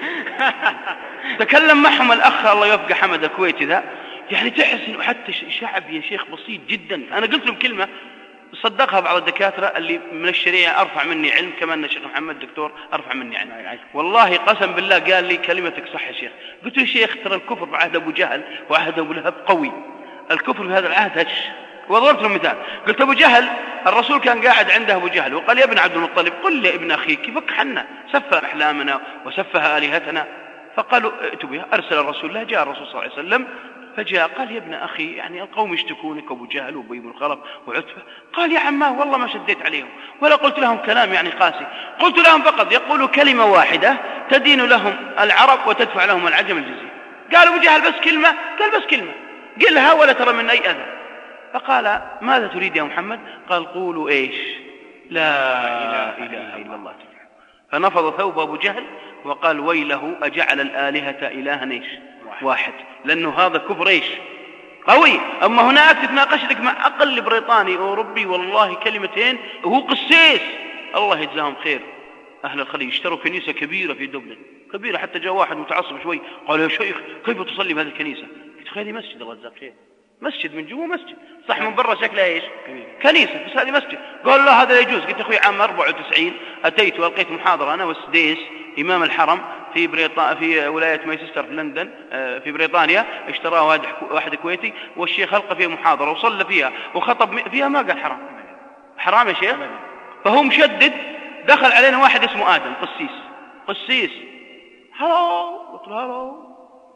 تكلم معهم الأخ الله يوفقه حمد الكويتي ذا، يعني تحس إنه حتى شعب يا شيخ بسيط جدا. أنا قلت لهم كلمة صدقها بعض الدكاترة اللي من الشريعة أرفع مني علم، كما أن الشيخ محمد دكتور أرفع مني علم، والله قسم بالله قال لي كلمتك صح يا شيخ. قلت له يا شيخ ترى الكفر بعهد أبو جهل وعهد أبو لهب قوي، الكفر في هذا العهد هش. وضربت له مثال، قلت أبو جهل الرسول كان قاعد عنده أبو جهل وقال يا ابن عبد المطلب قل لي ابن أخيك يفك حنا سفه أحلامنا وسفه آلهتنا. فقالوا ائتوا بها. أرسل الرسول له، جاء الرسول صلى الله عليه وسلم فجاء قال يا ابن أخي يعني القوم يشتكونك أبو جهل وأبي بن خلف وعتبة. قال يا عماه والله ما شديت عليهم ولا قلت لهم كلام يعني قاسي، قلت لهم فقط يقولوا كلمة واحدة تدين لهم العرب وتدفع لهم العجم الجزية. قال أبو جهل بس كلمة؟ قال بس كلمة قلها ولا ترى من أي أذى. فقال ماذا تريد يا محمد؟ قال قولوا إيش؟ لا إله إلا الله. فنفض ثوب أبو جهل وقال ويله أجعل الآلهة إلها إيش؟ واحد. لأنه هذا كفر إيش؟ قوي. أما هناك تتناقشتك مع أقل بريطاني أوروبي والله كلمتين وهو قسيس الله يجزاهم خير. أهل الخليج اشتروا كنيسة كبيرة في دبلن، كبيرة حتى جاء واحد متعصب شوي قال يا شيخ كيف تصلي بهذه الكنيسة؟ قلت هذه مسجد الله يجزاك خير، مسجد من جوا مسجد صح، من برا شكلها ايش؟ كنيسة، بس هذه مسجد. قال لا هذا يجوز. قلت اخوي عام 94 اتيت والقيت محاضرة انا والسديس امام الحرم في ولاية مانشستر في لندن في بريطانيا، اشتراها واحد كويتي والشيخ ألقى فيها محاضرة وصلى فيها وخطب فيها ما قال حرام. حرام يا شيخ؟ فهو مشدد. دخل علينا واحد اسمه آدم قسيس هلو. قلت له هلو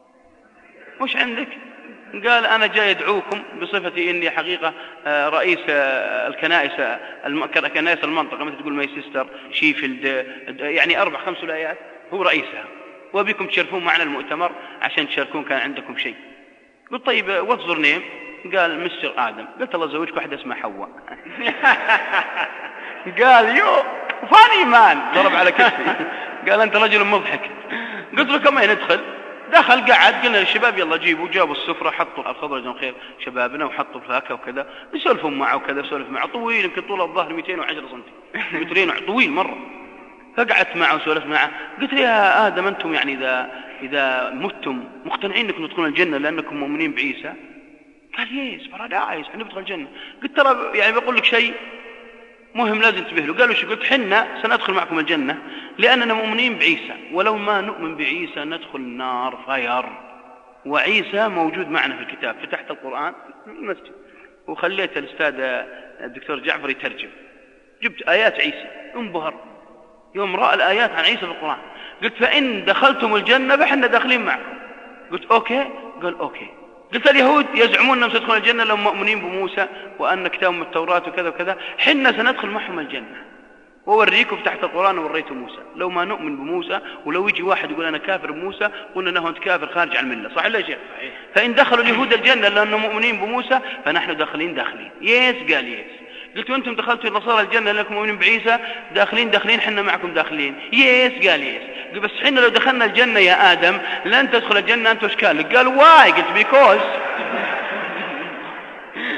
وش عندك؟ قال أنا جاي أدعوكم بصفتي إني حقيقة رئيس كنائس المنطقة مثل تقول مانشستر شيفيلد، يعني 4-5 ولايات هو رئيسها، وبيكم تشاركون معنا المؤتمر عشان تشاركون كان عندكم شيء. قلت طيب what's your name؟ قال مستر آدم. قلت الله زوجك واحدة اسمها حواء. قال يو فاني مان، ضرب على كتفي. قال أنت رجل مضحك. قلت له كم ندخل؟ دخل قعد قلنا للشباب يلا جابوا السفرة حطوا الخضرة جزاهم خير شبابنا وحطوا الفاكهة وكذا، يسولفوا معه وكذا، يسولف معه طويل يمكن طول الظهر 210 سم مترين طويل مرة. فقعدت معه وسولفت معه. قلت له يا آدم أنتم يعني إذا متم مقتنعين أنكم تدخلون الجنة لأنكم مؤمنين بعيسى؟ قال يس بارادايس احنا ندخل الجنة. قلت ترى يعني بقول لك شيء مهم لازم تنتبه له. قالوا شو؟ قلت حنا سندخل معكم الجنة لأننا مؤمنين بعيسى، ولو ما نؤمن بعيسى ندخل النار فير، وعيسى موجود معنا في الكتاب. فتحت القرآن في المسجد وخليت الأستاذ الدكتور جعفر يترجم، جبت آيات عيسى انبهر يوم رأى الآيات عن عيسى في القرآن. قلت فإن دخلتم الجنة فحنا داخلين معكم. قلت أوكي. قال أوكي. قلت اليهود يزعمون أنهم سيدخلون الجنة لهم مؤمنين بموسى وأن كتابهم التوراة وكذا وكذا، حنا سندخل معهم الجنة ووريكم تحت القرآن ووريتم موسى. لو ما نؤمن بموسى ولو يجي واحد يقول أنا كافر بموسى قلنا له أنت كافر خارج عن الملة، صح ولا شيء؟ فإن دخلوا اليهود الجنة لأنهم مؤمنين بموسى فنحن داخلين. يس. قال يس. قلت وأنتم دخلتوا النصارى الجنة لأنكم مؤمنين بعيسى داخلين حنا معكم داخلين. يس. قال يس. بس حنا لو دخلنا الجنة يا آدم لن تدخل الجنة أنت واشكالك. قال واي؟ قلت بيكوز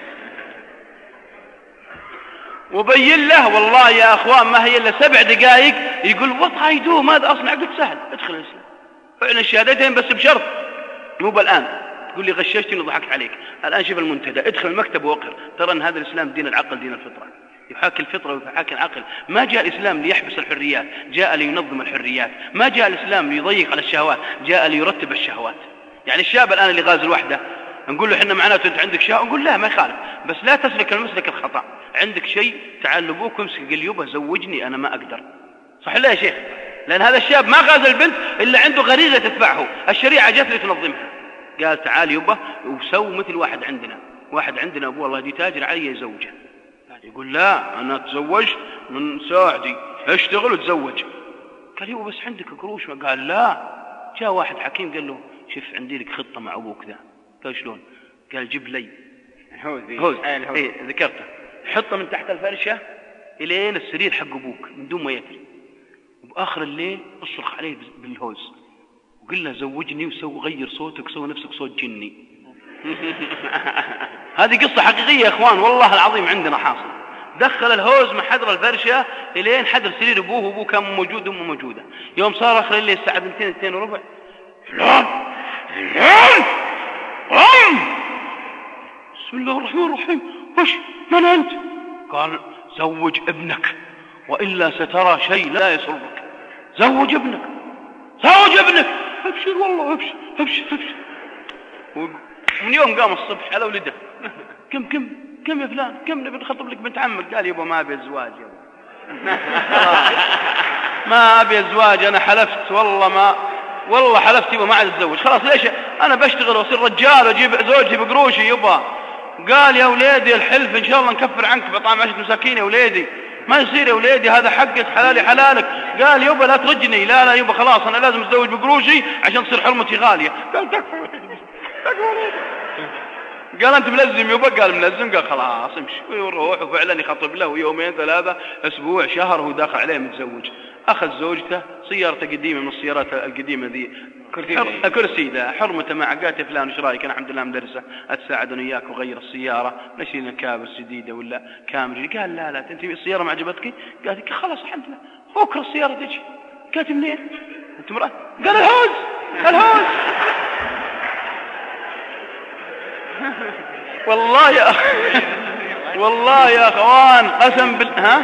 وبين له والله يا أخوان ما هي إلا 7 دقائق، يقول what I do ماذا أصنع؟ قلت سهل ادخل الإسلام، فعلا الشهادتين بس بشرط مو بالآن تقول لي غششتني وضحكت عليك. الآن شوف المنتدى، ادخل المكتب واقر، ترى أن هذا الإسلام دين العقل دين الفطرة، يحاكي الفطرة ويحاكي العقل. ما جاء الإسلام ليحبس الحريات، جاء لينظم الحريات. ما جاء الإسلام ليضيق على الشهوات، جاء ليرتب الشهوات. يعني الشاب الآن اللي غازل وحده نقول له احنا معناته انت عندك شهوة، نقول لا ما يخالف، بس لا تسلك المسلك الخطأ. عندك شيء تعال لابوك امسك قل يبا زوجني انا ما اقدر، صح لا يا شيخ؟ لان هذا الشاب ما غازل البنت الا عنده غريزة تتبعه، الشريعة جت لي تنظمها. قال تعال يبا وسو مثل واحد عندنا ابوه الله دي تاجر علي زوجه. يقول لا انا تزوجت من ساعدي اشتغل وتزوج. قال يبا بس عندك قروش؟ قال لا. جاء واحد حكيم قال له شوف عندي لك خطة مع ابوك ذا. قال شلون؟ قال جيب لي هوز ايه ذكرته، حطه من تحت الفرشة الين السرير حق ابوك من دون ما يدري، وبآخر الليل اصرخ عليه بالهوز وقل له زوجني غير صوتك سوي نفسك صوت جني. هذه قصة حقيقية يا اخوان والله العظيم عندنا حاصل. دخل الهوز من حدر الفرشة الين حدر سرير ابوه، وابوه كان موجود وامه موجودة. يوم صار اخر الليل الساعة 2 وربع، فلان قم. بسم الله الرحمن الرحيم. وش من أنت؟ قال زوج ابنك وإلا سترى شيء لا يسرك. زوج ابنك. أبشر والله أبشر. من يوم قام الصبح على ولده كم يا فلان؟ كم نبي نخطب لك بنت عمك؟ قال يبا ما أبي الزواج يبا. ما أبي الزواج، أنا حلفت والله حلفت يبا ما عاد اتزوج خلاص. ليش؟ انا بشتغل واصير رجال واجيب زوجتي بقروشي يبا. قال يا وليدي الحلف ان شاء الله نكفر عنك بطعم 10 مساكين يا وليدي، ما يصير يا وليدي هذا حقك حلالي حلالك. قال يبا لا ترجني، لا يبا خلاص انا لازم اتزوج بقروشي عشان تصير حرمتي غاليه. قال تكفى قال انت ملزم يبا؟ قال ملزم. قال خلاص امشي ويروح. وفعلا يخطب له 2 3 اسبوع شهر وهو داخل عليه متزوج. اخذ زوجته سيارته قديمه من السيارات القديمه ذي، كرسي ذا حرمته معه. قالت يا فلان ايش رايك؟ انا الحمد لله مدرسه اتساعدني وياك وغير السياره نشيل كابس جديده ولا كامري. قال لا انت السياره ما عجبتك؟ قالت خلاص الحمد لله بكره السياره تجي. قالت منين انت مراه؟ قال الهوز. والله يا اخوان قسم ها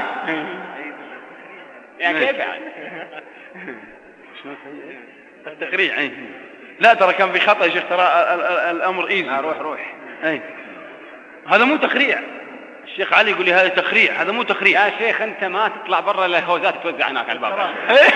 يعني كيف يعني التخريع؟ لا ترى كان في خطأ يا شيخ، ترى الامر ايزي. روح هذا مو تخريع. الشيخ علي يقول لي هذا تخريع، هذا مو تخريع يا شيخ. انت ما تطلع برا الهوزات توزع هناك على الباب.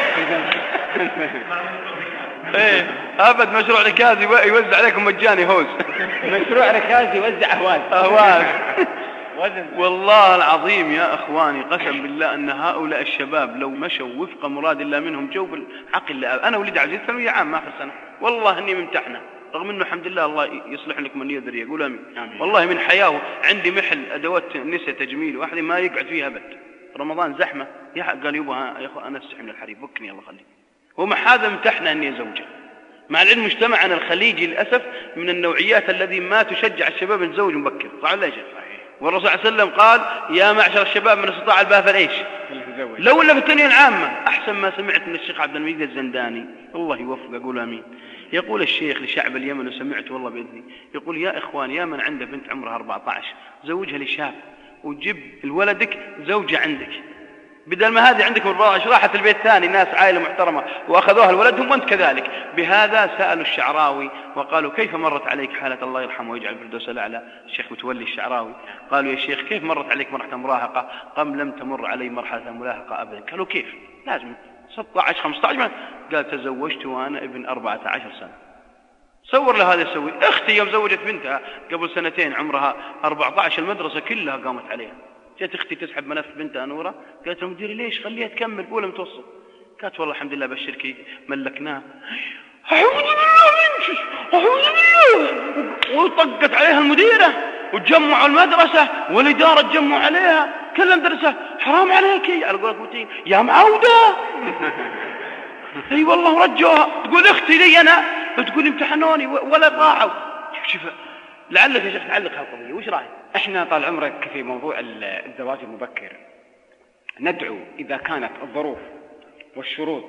ايه ابد مشروع ركاز يوزع عليكم مجاني هوز. مشروع ركاز يوزع اهواز. والله العظيم يا اخواني قسم بالله ان هؤلاء الشباب لو مشوا وفق مراد الله منهم جو بالعقل. انا ولد عزيز ثانوية عام اخر سنه، والله اني ممتحنه رغم انه الحمد لله الله يصلح لكم النية ذريه. قول امين. والله من حياه عندي محل ادوات نساء تجميل واحد ما يقعد فيها ابد. رمضان زحمه قال يبا يا اخو انا استحي من الحريق بكني الله خليك. ومع هذا امتحنا اني زوجه، مع العلم مجتمعنا الخليجي للاسف من النوعيات الذي ما تشجع الشباب ان يتزوج مبكر. صح ولا يا شيخ؟ والرسول صلى الله عليه وسلم قال يا معشر الشباب من استطاع الباء فليش لو إلا في الثانية العامة. أحسن ما سمعت من الشيخ عبد المجيد الزنداني الله يوفق أقول آمين. يقول الشيخ لشعب اليمن وسمعت والله بإذني، يقول يا إخوان يا من عنده بنت عمرها 14 زوجها لشاب وجيب لولدك زوجة عندك، بدل ما هذه عندك 14 راحت البيت ثاني ناس عائلة محترمة وأخذوها لولدهم وأنت كذلك. بهذا سألوا الشعراوي وقالوا كيف مرت عليك حالة الله يرحمه ويجعل الفردوس الأعلى الشيخ متولي الشعراوي. قالوا يا شيخ كيف مرت عليك مرحلة مراهقة؟ قام لم تمر علي مرحلة ملاهقة أبدا. قالوا كيف؟ لازم 16 15. قال تزوجت وأنا ابن 14 سنة. صور له هذا يسوي. اختي يوم زوجت بنتها قبل 2 عمرها 14 المدرسة كلها قامت عليها. جت اختي تسحب ملف بنتها نوره، قالت له مديري ليش خليها تكمل اولى متوسط؟ قالت والله الحمد لله بشركي ملكناه. اعوذ بالله منك اعوذ بالله. وطقت عليها المديره وتجمعوا المدرسه والاداره تجمعوا عليها كل المدرسه حرام عليك على قولك متين يا معوده. اي والله رجوها. تقول اختي لي انا تقول امتحنوني ولا طاعوا. شوف لعلك يا شيخ تعلق هالقضية، وش رأيك؟ احنا طال عمرك في موضوع الزواج المبكر ندعو إذا كانت الظروف والشروط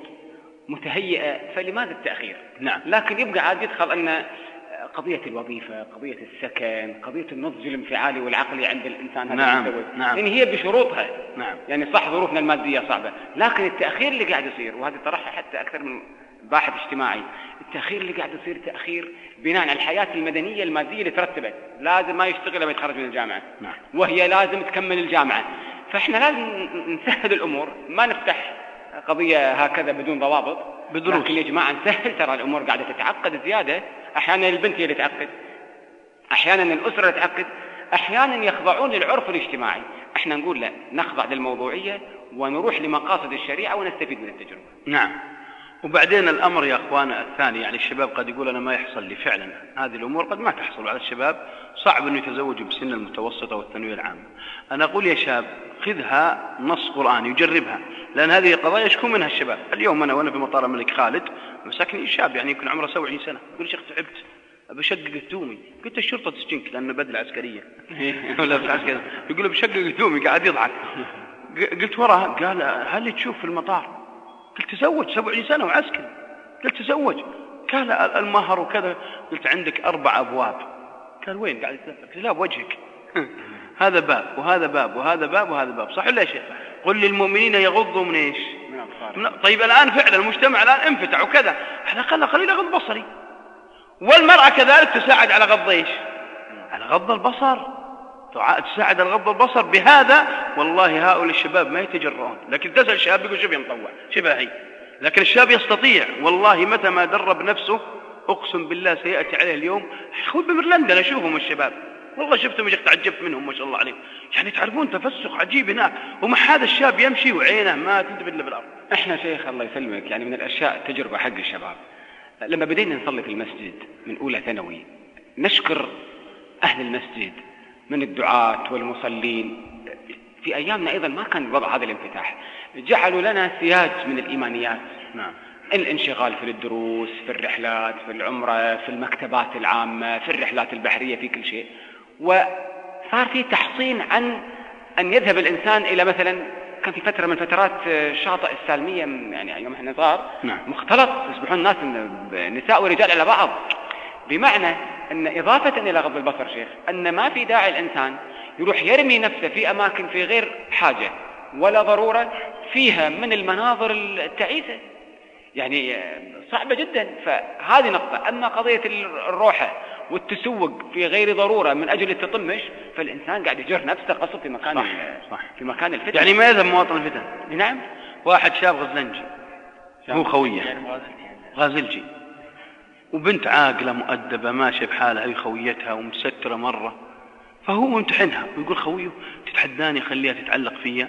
متهيئة فلماذا التأخير؟ نعم. لكن يبقى عاد يدخل أن قضية الوظيفة، قضية السكن، قضية النضج الانفعالي والعقلي عند الإنسان هذا نعم. المتزوج، نعم. لأن هي بشروطها. نعم. يعني صح ظروفنا المادية صعبة، لكن التأخير اللي قاعد يصير، وهذه طرحها حتى أكثر من باحث اجتماعي، التأخير اللي قاعد يصير تأخير بناء على الحياة المدنية المادية اللي ترتبت، لازم ما يشتغل لما يتخرج من الجامعة. نعم. وهي لازم تكمل الجامعة، فإحنا لازم نسهل الأمور، ما نفتح قضية هكذا بدون ضوابط بدروس. لكن يا جماعة نسهل، ترى الأمور قاعدة تتعقد زيادة، أحيانا البنت هي اللي تعقد، أحيانا الأسرة اللي تعقد، أحيانا يخضعون للعرف الاجتماعي. احنا نقول لا، نخضع للموضوعية ونروح لمقاصد الشريعة ونستفيد من التجربة. نعم. وبعدين الأمر يا أخوانا الثاني، يعني الشباب قد يقول أنا ما يحصل لي، فعلا هذه الأمور قد ما تحصل على الشباب، صعب أنه يتزوجوا بسن المتوسطة والثانوية العامة. أنا أقول يا شاب خذها نص قرآن يجربها، لأن هذه قضايا يشكو منها الشباب. اليوم وأنا في مطار الملك خالد مساكني شاب يعني يمكن عمره 27 سنة، يقول شيخ تعبت بشقق هدومي، قلت الشرطة تسجنك لأنه بدل عسكرية ولا في العسكرية، يقول بشقق هدومي، قاعد يضحك. قلت وراه، قال هل تشوف في المطار؟ قلت تزوج 27 سنة وعسكري. قلت تزوج، قال المهر وكذا. قلت عندك 4 أبواب. قال وين؟ قاعد يتلفت. قلت لا بوجهك هذا باب وهذا باب وهذا باب وهذا باب، صح ولا يا شيخ؟ قل للمؤمنين يغضوا من ايش؟ من طيب الآن فعلا المجتمع الآن انفتح وكذا، على الأقل قليل غض بصري، والمرأة كذلك تساعد على غض ايش؟ على غض البصر، تساعد على غض البصر. بهذا والله هؤلاء الشباب ما يتجرؤون، لكن تسأل الشاب يقول شبه مطوع شبه هي، لكن الشاب يستطيع والله متى ما درب نفسه أقسم بالله سيأتي عليه اليوم. أخوي بمرلندا أشوفهم الشباب والله شفتهم يا شيخ تعجبت منهم ما شاء الله عليهم، يعني تعرفون تفسخ عجيب هناك، ومع هذا الشاب يمشي وعينه ما تنتبه إلا بالأرض. احنا شيخ الله يسلمك يعني من الأشياء التجربة حق الشباب، لما بدينا نصلي في المسجد من أولى ثانوي نشكر أهل المسجد من الدعاة والمصلين. في أيامنا أيضا ما كان الوضع هذا الانفتاح، جعلوا لنا سياج من الإيمانيات. نعم. الانشغال في الدروس، في الرحلات، في العمرة، في المكتبات العامة، في الرحلات البحرية، في كل شيء. وصار في تحصين عن أن يذهب الإنسان إلى مثلا، كان في فترة من فترات شاطئ السالمية يعني يوم احنا صار نعم. مختلط، يصبحون الناس نساء ورجال على بعض، بمعنى أن إضافة إلى غض البصر شيخ أن ما في داعي الإنسان يروح يرمي نفسه في أماكن في غير حاجة ولا ضرورة فيها من المناظر التعيسة، يعني صعبة جدا. فهذه نقطة. أما قضية الروحة والتسوق في غير ضرورة من أجل التطمش، فالإنسان قاعد يجر نفسه قصد في مكان صح. في مكان الفتن، يعني ما يذهب مواطن الفتن. نعم. واحد شاب غزلنجي هو خويه غازلجي، وبنت عاقلة مؤدبة ماشية بحالها هي خويتها ومسترة مرة، فهو ممتحنها ويقول خويه تتحداني خليها تتعلق فيا؟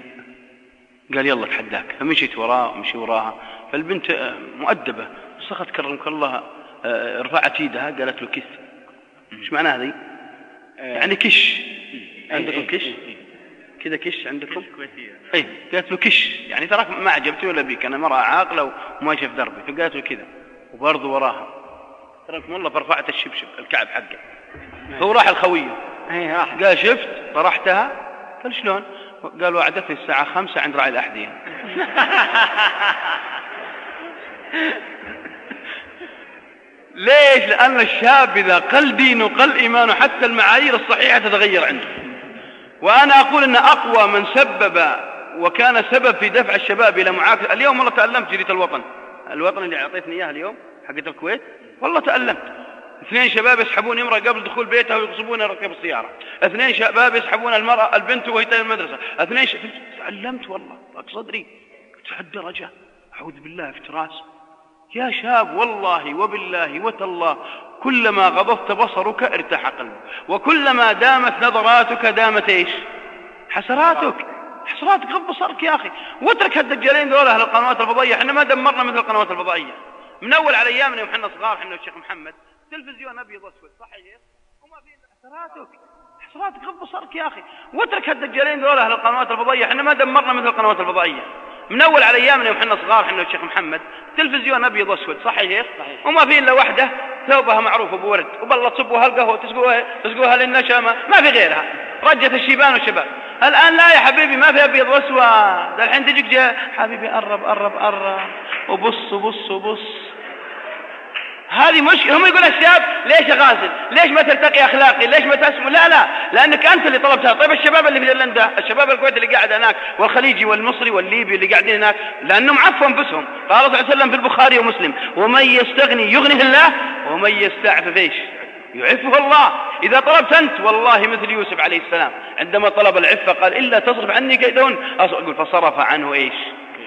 قال يلا اتحداك. فمشيت وراه ومشي وراها، فالبنت مؤدبة صخت كرمك الله رفعت يدها قالت له كس. ايش معنى هذه؟ يعني كش عندكم كش كذا كش عندكم؟ اي قالت له كش يعني تراك ما عجبتني ولا بيك، انا مرأة عاقلة وماشية في دربي. فقالت له كذا وبرضه وراها تراكم والله فرفعت الشبشب الكعب حقه. هو راح الخويه قال شفت طرحتها؟ قال شلون؟ قال وعدتني الساعة 5 عند راعي الأحذية. ليش؟ لأن الشاب إذا قل دينه قل إيمانه حتى المعايير الصحيحة تتغير عنده. وأنا أقول أن أقوى من سبب وكان سبب في دفع الشباب إلى معاكسة، اليوم والله تألمت جريدة الوطن اللي أعطيتني إياها اليوم حقت الكويت، والله تألمت. 2 شباب يسحبون امرأة قبل دخول بيتها ويغصبونها ركب السيارة، 2 شباب يسحبون المرأة البنت وهي في المدرسة، 2 تعلمت والله صدري تهدرجة أعوذ بالله افتراس. يا شاب والله وبالله وتالله كلما غضضت بصرك ارتاح قلبك، وكلما دامت نظراتك دامت ايش؟ حسراتك غض بصرك يا أخي، واترك هالدجالين دول أهل القنوات الفضائية. احنا ما دمرنا مثل القنوات الفضائية من أول على أيامنا يوم احنا صغار، احنا والشيخ محمد تلفزيون أبيض وأسود صح يا شيخ، وما في حسراتك غض بصرك يا أخي، واترك هالدجالين دول أهل القنوات الفضائية. احنا ما دمرنا مثل القنوات الفضائية من أول على أيامنا يوم احنا صغار، احنا والشيخ محمد تلفزيون أبيض وأسود صحيح وما في إلا وحدة ثوبها معروف أبو ورد وبالله تصبوها القهوة تسقوها للنشامة ما في غيرها رجت الشيبان والشباب. الآن لا يا حبيبي ما في أبيض وأسود. الحين تجيك جاء حبيبي قرب وبص هذه مشكلة. هم يقول الشاب ليش غازل ليش ما ترتقي أخلاقي ليش ما تسمو لا لأنك أنت اللي طلبتها. طيب الشباب اللي في جلندا الشباب الكويت اللي قاعد هناك والخليجي والمصري والليبي اللي قاعدين هناك لأنهم عفوا أنفسهم. قال صلى الله عليه وسلم في البخاري ومسلم ومن يستغني يغنيه الله ومن يستعفف ايش يعفه الله. إذا طلبت أنت والله مثل يوسف عليه السلام عندما طلب العفة قال إلا تصرف عني كيدهن أقول فصرف عنه ايش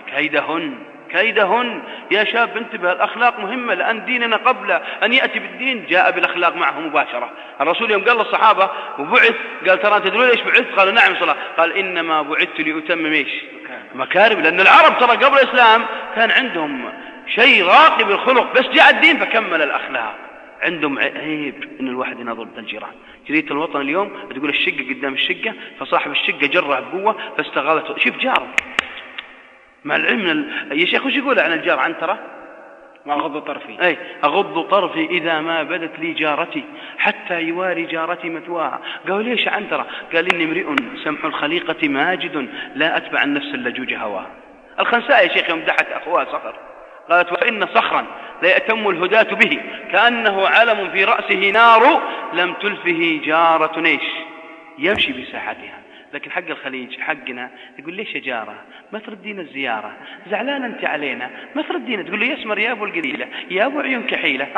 كيدهن. يا شاب انتبه الأخلاق مهمة لأن ديننا قبل أن يأتي بالدين جاء بالأخلاق معه مباشرة. الرسول يوم قال للصحابة وبعث قال ترى أنت تدرون ليش بعث قالوا نعم صلاة قال إنما بعثت لأتمم ايش مكارم. لأن العرب ترى قبل الإسلام كان عندهم شيء راقي بالخلق بس جاء الدين فكمل الأخلاق. عندهم عيب إن الواحد ينظر بالجيران. جريدة الوطن اليوم تقول الشقة قدام الشقة فصاحب الشقة جرع بقوة فاستغاثته شوف جاره مع العلم يا شيخ وش يقول عن الجار عنترة ما أغض طرفي أغض طرفي إذا ما بدت لي جارتي حتى يواري جارتي مثواها. قالوا ليش عنترة قال إني امرئ سمح الخليقة ماجد لا أتبع النفس اللجوج هواها. الخنساء يا شيخ يوم دحت أخوها صخر قالت وإن صخرا لا يأتم الهداة به كأنه علم في رأسه نار لم تلفه جارة ايش يمشي بساحتها. لكن حق الخليج حقنا يقول ليش يا جارة ما تردين الزيارة زعلان أنت علينا ما تردين تقول له يسمر يا أبو القليلة يا أبو عيون كحيلة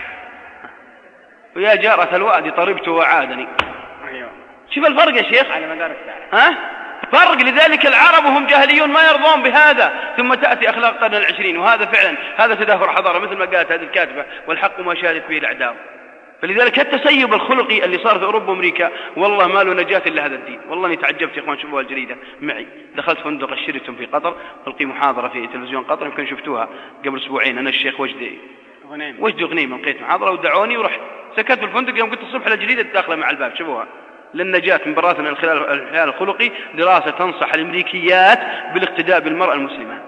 ويا جارة الوادي طربت وعادني. شوف الفرق يا شيخ على مدار الساعة فرق. لذلك العرب هم جاهليون ما يرضون بهذا ثم تأتي أخلاق القرن العشرين وهذا فعلا هذا تدهور حضارة مثل ما قالت هذه الكاتبة والحق ما شهدت به الأعداء. فلذلك التسيب الخلقي اللي صار في أوروبا وأمريكا والله ما له نجاة إلا هذا الدين. والله أني تعجبت يا إخوان شوفوا الجريدة معي دخلت فندق الشيراتون في قطر تلقي محاضرة في تلفزيون قطر يمكن شفتوها قبل أسبوعين أنا الشيخ وجدي غنيم لقيت محاضرة ودعوني ورحت سكت في الفندق يوم قلت الصبح الجريدة داخلة مع الباب شوفوها للنجاة من براثن الخلال الخلقي دراسة تنصح الأمريكيات بالاقتداء بالمرأة المسلمة.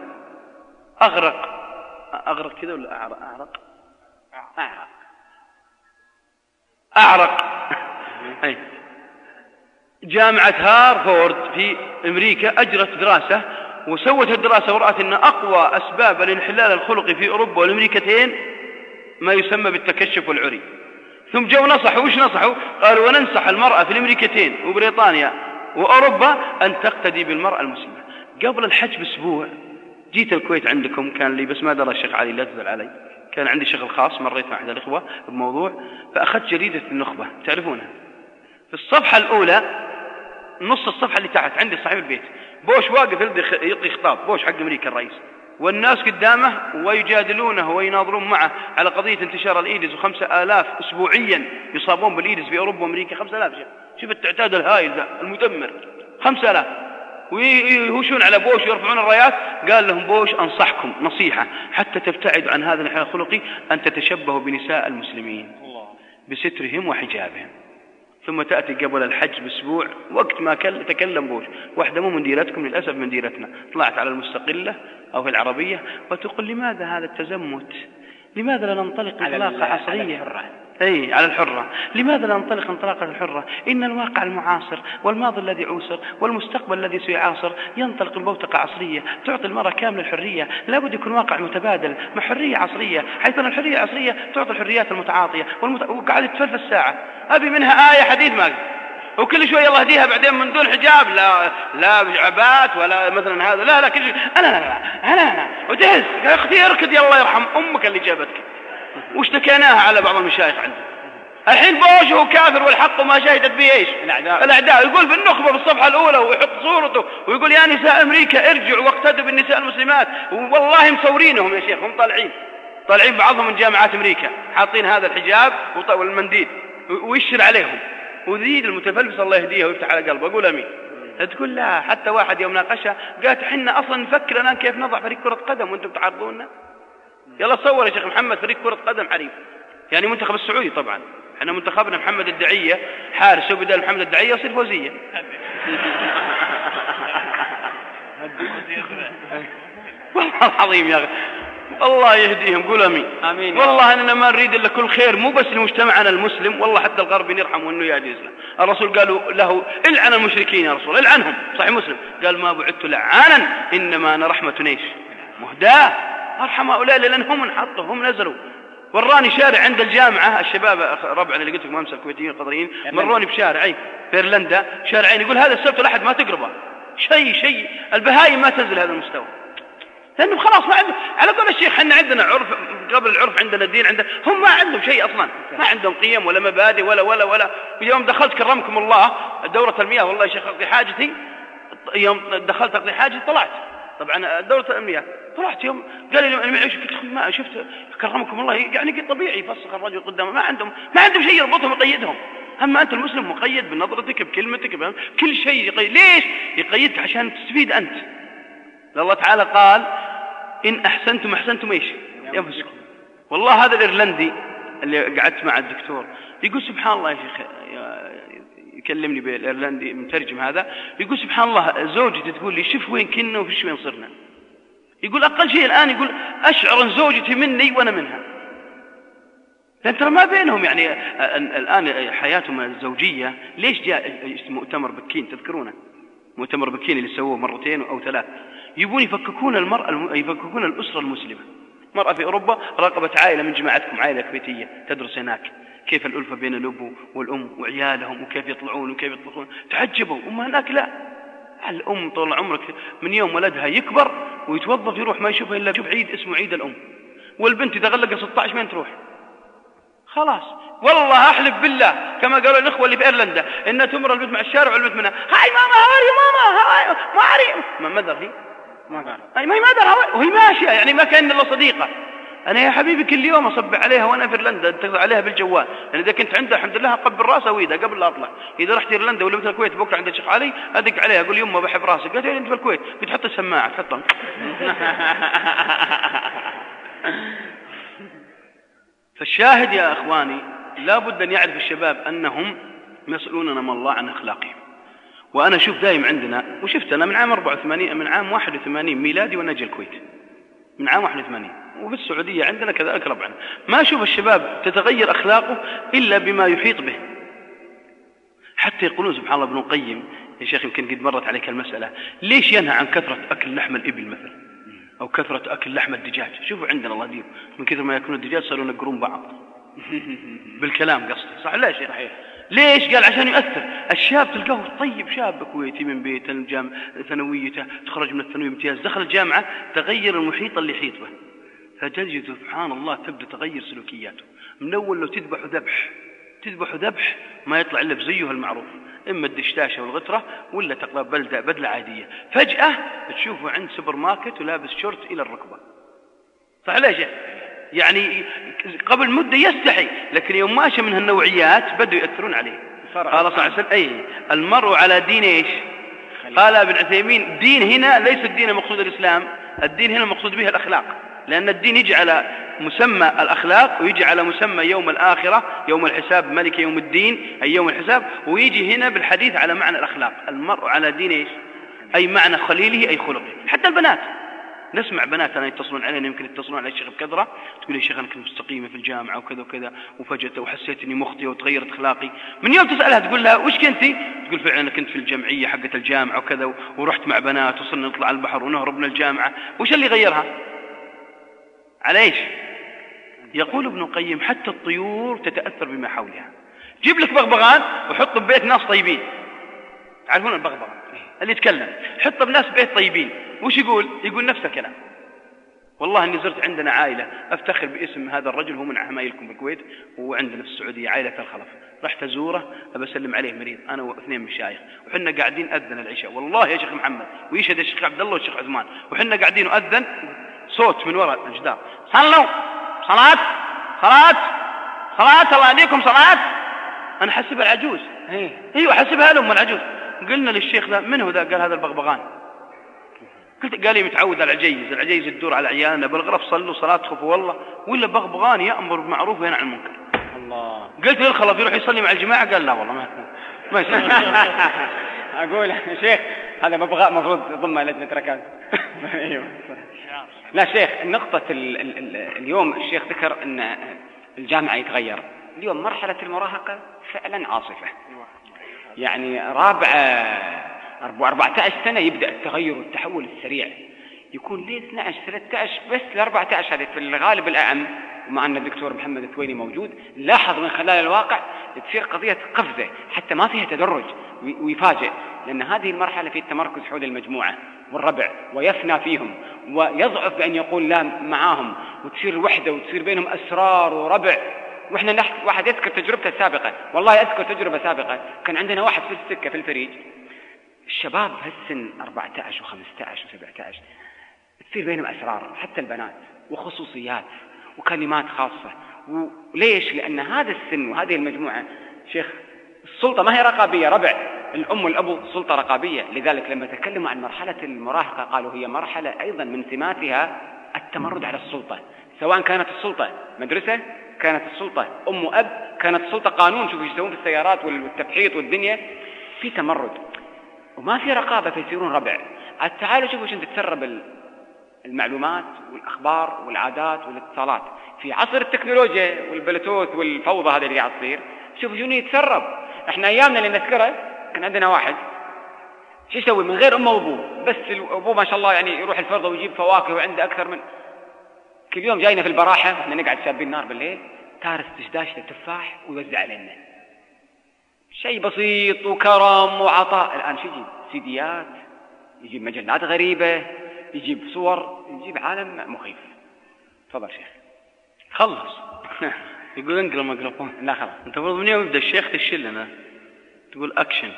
أغرق كذا ولا أعرق جامعة هارفورد في أمريكا أجرت دراسة وسوت الدراسة ورأت أن أقوى أسباب الانحلال الخلقي في أوروبا والأمريكتين ما يسمى بالتكشف والعري. ثم جو نصحوا وش نصحوا قالوا وننصح المرأة في الأمريكتين وبريطانيا وأوروبا أن تقتدي بالمرأة المسلمة. قبل الحج بأسبوع جيت الكويت عندكم كان لي بس ما درى الشيخ علي لا تزل علي كان عندي شغل خاص مريت مع أحد الإخوة بموضوع فأخذت جريدة النخبة تعرفونها في الصفحة الأولى نص الصفحة اللي تحت عندي صاحب البيت بوش واقف يلقي خطاب بوش حق أمريكا الرئيس والناس قدامه ويجادلونه ويناظرون معه على قضية انتشار الإيدز 5000 أسبوعيا يصابون بالإيدز في أوروبا وأمريكا 5000 شوف التعداد الهائل ذا المدمر 5000 ويهوشون على بوش ويرفعون الرايات. قال لهم بوش أنصحكم نصيحة حتى تبتعدوا عن هذا الانحلال الخلقي أن تتشبهوا بنساء المسلمين بسترهم وحجابهم. ثم تأتي قبل الحج بأسبوع وقت ما تكلم بوش واحدة مو من ديرتكم للأسف من ديرتنا طلعت على المستقلة أو في العربية وتقول لماذا هذا التزمت لماذا لا ننطلق انطلاقة عصرية على الحرة لماذا لا ننطلق انطلاقة الحرة إن الواقع المعاصر والماضي الذي عوصر والمستقبل الذي سيعاصر ينطلق بوتقة عصرية تعطي المرأة كامل الحرية لابد يكون واقع متبادل مع حرية عصرية حيث أن الحرية العصرية تعطي الحريات المتعاطية وقاعد تفلف الساعة أبي منها آية حديث ما وكل شوية الله يهديها بعدين من دون حجاب لا بعبات ولا مثلا هذا لا كل شيء أنا وتهز يا أختي اركض يا الله يرحم أمك اللي جابتك واشتكيناها على بعض المشايخ عنده. الحين بوش هو كافر والحق ما شهدت به ايش الأعداء يقول في النخبة بالصفحة الأولى ويحط صورته ويقول يا نساء أمريكا ارجعوا واقتدوا بالنساء المسلمات والله مصورينهم يا شيخ هم طالعين بعضهم من جامعات أمريكا حاطين هذا الحجاب والمنديل ويشر عليهم وذيد المتفلسف الله يهديه ويفتح على قلبه أقول أمين. تقول لا حتى واحد يوم ناقشها قالت حنا أصلا نفكر الآن كيف نضع فريق كرة قدم وأنتم تعرضوننا يلا صور يا شيخ محمد فريق كرة قدم حريم يعني منتخب السعودي طبعا احنا منتخبنا محمد الدعية حارس وبدال محمد الدعية يصير فوزية والله العظيم يا أخي الله يهديهم. قول امين. آمين. والله اننا ما نريد الا كل خير، مو بس لمجتمعنا المسلم، والله حتى الغرب يرحم انه يهدي الاسلام. الرسول قالوا له العن المشركين يا رسول، العنهم. صحيح مسلم قال ما بعثت لعانا انما انا رحمه ايش؟ مهداه. ارحم هؤلاء لانهم انحطوا، هم نزلوا. وراني شارع عند الجامعه الشباب ربعنا اللي قلت لكم امس الكويتيين القطريين مروني بشارعين في ايرلندا، شارعين يقول هذا السبت والاحد ما تقربه. شيء البهائم ما تنزل هذا المستوى، لأنه خلاص ما عندهم. على قول الشيخ احنا عندنا عرف، قبل العرف عندنا دين، هم ما عندهم شيء أصلا، ما عندهم قيم ولا مبادئ ولا. يوم دخلت كرمكم الله دورة المياه، والله يا شيخ أقضي حاجتي، يوم دخلت أقضي حاجتي طلعت، طبعا دورة المياه طلعت، يوم قال لي ما شفت كرمكم الله، يعني طبيعي يفسخ الرجل قدامه، ما عندهم شيء يربطهم يقيدهم. أما أنت المسلم مقيد بنظرتك بكلمتك بكل شيء يقيد. ليش يقيدك؟ عشان تستفيد أنت. الله تعالى قال إن أحسنتم أحسنتم إيش؟ ينفسكم. والله هذا الإيرلندي اللي قعدت مع الدكتور يقول سبحان الله يا شيخ، يكلمني بالإيرلندي مترجم هذا، يقول سبحان الله زوجتي تقول لي شوف وين كنا وفيش وين صرنا. يقول أقل شيء الآن يقول أشعر أن زوجتي مني وأنا منها، لأن ترى ما بينهم يعني الآن حياتهم الزوجية. ليش جاء مؤتمر بكين تذكرونه؟ مؤتمر بكين اللي سووه مرتين أو ثلاث، يبون يفككون يفككون الأسرة المسلمة. مرأة في أوروبا راقبت عائلة من جماعتكم، عائلة كويتية تدرس هناك، كيف الألفة بين الأب والأم وعيالهم وكيف يطلعون وكيف يطلقون. تعجبوا. أما هناك لا، الأم طول عمرك من يوم ولدها يكبر ويتوظف يروح ما يشوفها إلا يشوف عيد اسمه عيد الأم، والبنت إذا غلق 16 وين تروح؟ خلاص. والله أحلف بالله كما قالوا الإخوة اللي في إيرلندا إنها تمر البنت مع الشارع والبنت منها هاي ماما هاي ماما هاي ما أعرف ما مدر هي ما قال أي ما مدر وهي ماشية يعني ما كان إلا صديقة. أنا يا حبيبي كل يوم أصب عليها وأنا في إيرلندا أتصل عليها بالجوال، لأن إذا كنت عندها الحمد لله أقبل راسها ويدها قبل لا أطلع. إذا رحت إيرلندا ولا مثل الكويت بكرة عند الشيخ علي أدق عليها أقول يمه بحب راسك، قالت لي أنت في الكويت بتحط السماعة تحطها. فالشاهد يا أخواني لا بد أن يعرف الشباب أنهم مسؤولون أمام الله عن أخلاقهم. وأنا أشوف دائم عندنا، وشفت أنا من عام 84 من عام 81 ميلادي وأنا أجي الكويت من عام 81 وفي السعودية عندنا كذلك ربعنا، ما أشوف الشباب تتغير أخلاقه إلا بما يحيط به. حتى يقولون سبحان الله ابن القيم يا شيخ يمكن قد مرت عليك المسألة، ليش ينهى عن كثرة أكل لحم الإبل مثلا أو كثرة أكل لحم الدجاج؟ شوفوا عندنا الله يديم من كثر ما يأكلون الدجاج صاروا ينقرون بعض بالكلام قصدي صح لا يا شيخ؟ ليش؟ قال عشان يؤثر. الشاب تلقاه طيب شاب كويتي من بيت الجامعة ثانويته تخرج من الثانوية امتياز دخل الجامعة تغير المحيط اللي يحيط به، فتجد سبحان الله تبدأ تغير سلوكياته. من أول لو تذبح ذبح ما يطلع إلا بزيه المعروف، إما الدشتاشة والغترة ولا تقلب بدلة عادية، فجأة تشوفه عند سوبر ماركت ولابس شورت إلى الركبة صح لا يا شيخ؟ يعني قبل مدة يستحي، لكن يوم ماشى من هالنوعيات بدوا يأثرون عليه. قال صلى الله عليه وسلم أي المرء على دين إيش؟ قال ابن عثيمين دين هنا ليس الدين مقصود الإسلام، الدين هنا مقصود به الأخلاق، لأن الدين يجي على مسمى الأخلاق ويجي على مسمى يوم الآخرة يوم الحساب ملك يوم الدين أي يوم الحساب، ويجي هنا بالحديث على معنى الأخلاق. المرء على دين إيش؟ أي معنى خليله أي خلقه. حتى البنات نسمع بنات أنا يتصلون علينا يمكن يتصلون على الشيخ بكثرة تقول يا شيخ أنا كنت مستقيمة في الجامعة وكذا وكذا وفجأة وحسيت إني مخطئة وتغيرت أخلاقي. من يوم تسألها تقول لها وش كنتي؟ تقول فعلا أنا كنت في الجمعية حقة الجامعة وكذا ورحت مع بنات وصلنا نطلع على البحر ونهرب من الجامعة. وش اللي غيرها؟ على إيش؟ يقول ابن القيم حتى الطيور تتأثر بما حولها. جيب لك بغبغان وحط ببيت ناس طيبين، تعرفون البغبغان اللي يتكلم، حط بناس بيت طيبين وش يقول؟ يقول نفس الكلام. والله اني زرت عندنا عائله افتخر باسم هذا الرجل، هو من عمايلكم في الكويت وعندنا في السعوديه عائله الخلف. رحت ازوره ابى اسلم عليه مريض انا واثنين مشايخ وحنا قاعدين اذن العشاء والله يا شيخ محمد ويشهد الشيخ عبد الله والشيخ عثمان وحنا قاعدين واذن صوت من وراء الجدار صلوا صلاه صلاه صلاه الله عليكم صلاه. انا حسبها العجوز ايوه حسبها لهم العجوز. قلنا للشيخ ذا من هو ذا؟ قال هذا البغبغان. قال لي متعود على العجيز تدور على عيالنا بالغرف صلوا صلاة خفوا والله ولا بغبغان يأمر بالمعروف وينهى عن المنكر. الله. قلت للخلف يروح يصلي مع الجماعة قال لا والله ما يصلي. أقول يا شيخ هذا مبغى مفروض ضمن لجنة ركاز. أيوة. لا شيخ، النقطة اليوم الشيخ ذكر أن الجامعة يتغير. اليوم مرحلة المراهقة فعلا عاصفة، يعني 14 سنة يبدأ التغير والتحول السريع، يكون ليه 12 13 بس ل 14 هذه في الغالب الأعم. ومع أن الدكتور محمد الثويني موجود، لاحظ من خلال الواقع تصير قضية قفزة حتى ما فيها تدرج، ويفاجئ لأن هذه المرحلة في التمركز حول المجموعة والربع، ويفنى فيهم ويضعف بأن يقول لا معاهم، وتصير وحدة وتصير بينهم أسرار وربع. وإحنا واحد يذكر تجربته السابقة، والله أذكر تجربة سابقة، كان عندنا واحد في السكة في الفريج، الشباب هالسن 14 و15 و17 تصير بينهم أسرار حتى البنات وخصوصيات وكلمات خاصة. وليش؟ لأن هذا السن وهذه المجموعة شيخ السلطة ما هي رقابية، ربع الأم والأبو سلطة رقابية. لذلك لما تكلموا عن مرحلة المراهقة قالوا هي مرحلة أيضا من سماتها التمرد على السلطة، سواء كانت السلطة مدرسة، كانت السلطة أم وأب، كانت السلطة قانون، شوفوا يسوون في السيارات والتبحيط والدنيا، في تمرد وما في رقابة فيصيرون ربع. تعالوا شوفوا شنو تتسرب المعلومات والأخبار والعادات والاتصالات في عصر التكنولوجيا والبلوتوث والفوضى هذه اللي قاعد تصير. شوفوا شنو يتسرب. احنا ايامنا اللي نذكره كان عندنا واحد شو يسوي من غير امه وابوه، بس ابوه ما شاء الله يعني يروح الفرضه ويجيب فواكه وعنده اكثر من كل يوم. جاينا في البراحه احنا نقعد شابين النار بالليل، تارس دشداشه التفاح ويوزع علينا، شيء بسيط وكرم وعطاء. الان شو يجيب؟ سيديات، يجيب مجلات غريبه، يجيب صور، يجيب عالم مخيف. تفضل شيخ. خلص. يقول انقل الميكروفون. لا خلاص، انت المفروض من يوم يبدا الشيخ تشيل لنا تقول اكشن.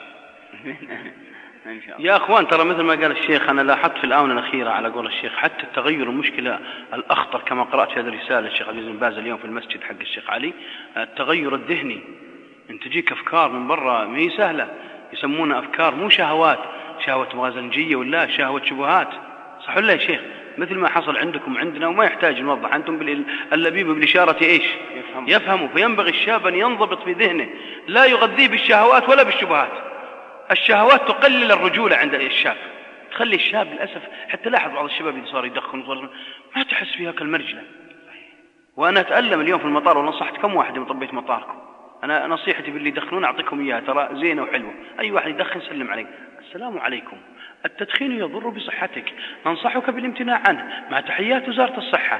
إن شاء الله. يا اخوان ترى مثل ما قال الشيخ، انا لاحظت في الاونه الاخيره على قول الشيخ حتى التغير المشكله الاخطر كما قرات في هذه الرساله الشيخ عبد العزيز بن باز اليوم في المسجد حق الشيخ علي، التغير الذهني. انت تجيك افكار من برا ما هي سهله، يسمونها افكار مو شهوات، شهوه مغازلنجيه ولا شهوه شبهات، صح ولا يا شيخ؟ مثل ما حصل عندكم عندنا، وما يحتاج نوضح. أنتم اللبيب بالإشارة إيش؟ يفهم. فينبغي الشاب أن ينضبط في ذهنه، لا يغذيه بالشهوات ولا بالشبهات. الشهوات تقلل الرجولة عند الشاب، تخلي الشاب للأسف. حتى لاحظ بعض الشباب اللي صار يدخن ما تحس فيها كالمرجلة. وأنا أتألم اليوم في المطار ونصحت كم واحد من طبية مطاركم، أنا نصيحتي باللي يدخنون أعطيكم إياها، ترى زينة وحلوة. أي واحد يدخن سلم عليه، السلام عليكم، التدخين يضر بصحتك، ننصحك بالامتناع عنه، مع تحيات وزارة الصحة.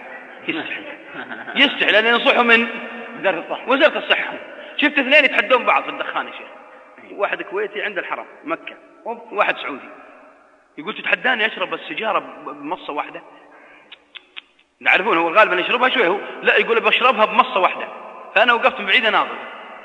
يستحي لأن ينصحه من وزارة الصحة. شفت اثنين يتحدون بعض في الدخان يا شيخ، واحد كويتي عند الحرم مكة وواحد سعودي، يقول تتحداني أشرب السيجارة بمصة واحدة؟ نعرفون هو غالبا يشربها شوي، هو لا يقول بشربها بمصة واحدة. فأنا وقفت من بعيد ناظر،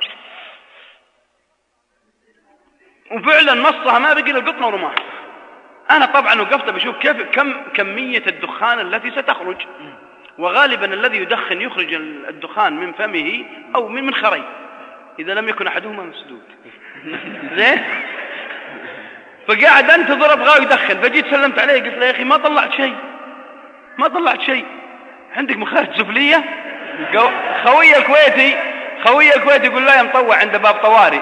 وفعلا مصها ما بقي القطنة ورماها. أنا طبعا وقفت بشوف كيف كمية الدخان التي ستخرج، وغالبا الذي يدخن يخرج الدخان من فمه أو من خري، إذا لم يكن أحدهما مسدود. زين؟ فقاعد أنتظر أبغاه يدخن، فجيت سلمت عليه قلت له يا أخي ما طلعت شيء، عندك مخارج سفلية؟ خوي الكويتي يقول لا يمطوع عند باب طواري.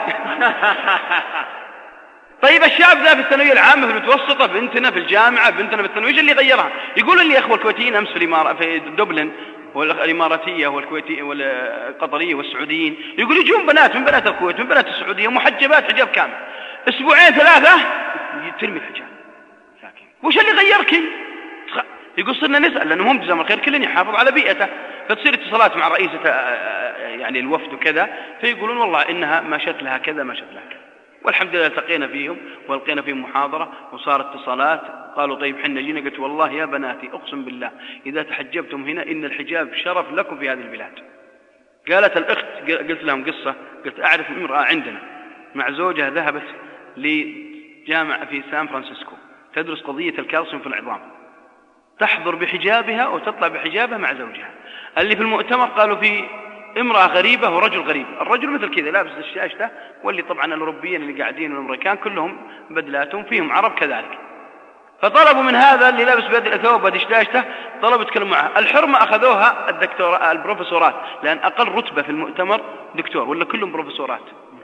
طيب الشاب ذا في الثانوية العامة، في المتوسطة، بنتنا في الجامعة، بنتنا في الثانوية، ايش اللي غيرها؟ يقولوا لي اخوة الكويتيين امس في دبلن والاماراتية والكويتية والقطرية والسعوديين، يقولوا يجون بنات من بنات الكويت من بنات السعودية محجبات حجاب كامل، اسبوعين ثلاثة ترمي الحجاب. وش اللي غيرك؟ يقول صرنا نسأل، لأنه هم جزاهم الخير كلن يحافظ على بيئته، فتصير اتصالات مع رئيسة يعني الوفد وكذا، فيقولون والله إنها مشت لها كذا مشت لها كذا. والحمد لله التقينا فيهم والقينا فيهم محاضرة وصار اتصالات. قالوا طيب حنا جينا، قلت والله يا بناتي أقسم بالله إذا تحجبتم هنا إن الحجاب شرف لكم في هذه البلاد. قالت الأخت، قلت لهم قصة، قلت أعرف امرأة عندنا مع زوجها ذهبت لجامعة في سان فرانسيسكو تدرس قضية الكالسيوم في العظام، تحضر بحجابها وتطلع بحجابها مع زوجها. اللي في المؤتمر قالوا في امرأة غريبة ورجل غريب، الرجل مثل كذا لابس الشاشة، واللي طبعا الأوروبيين اللي قاعدين والأمريكان كلهم بدلاتهم فيهم عرب كذلك. فطلبوا من هذا اللي لابس ثوب بدشداشته، طلبوا يتكلموا معه. الحرمة أخذوها البروفيسورات، لأن أقل رتبة في المؤتمر دكتور، ولا كلهم بروفيسورات.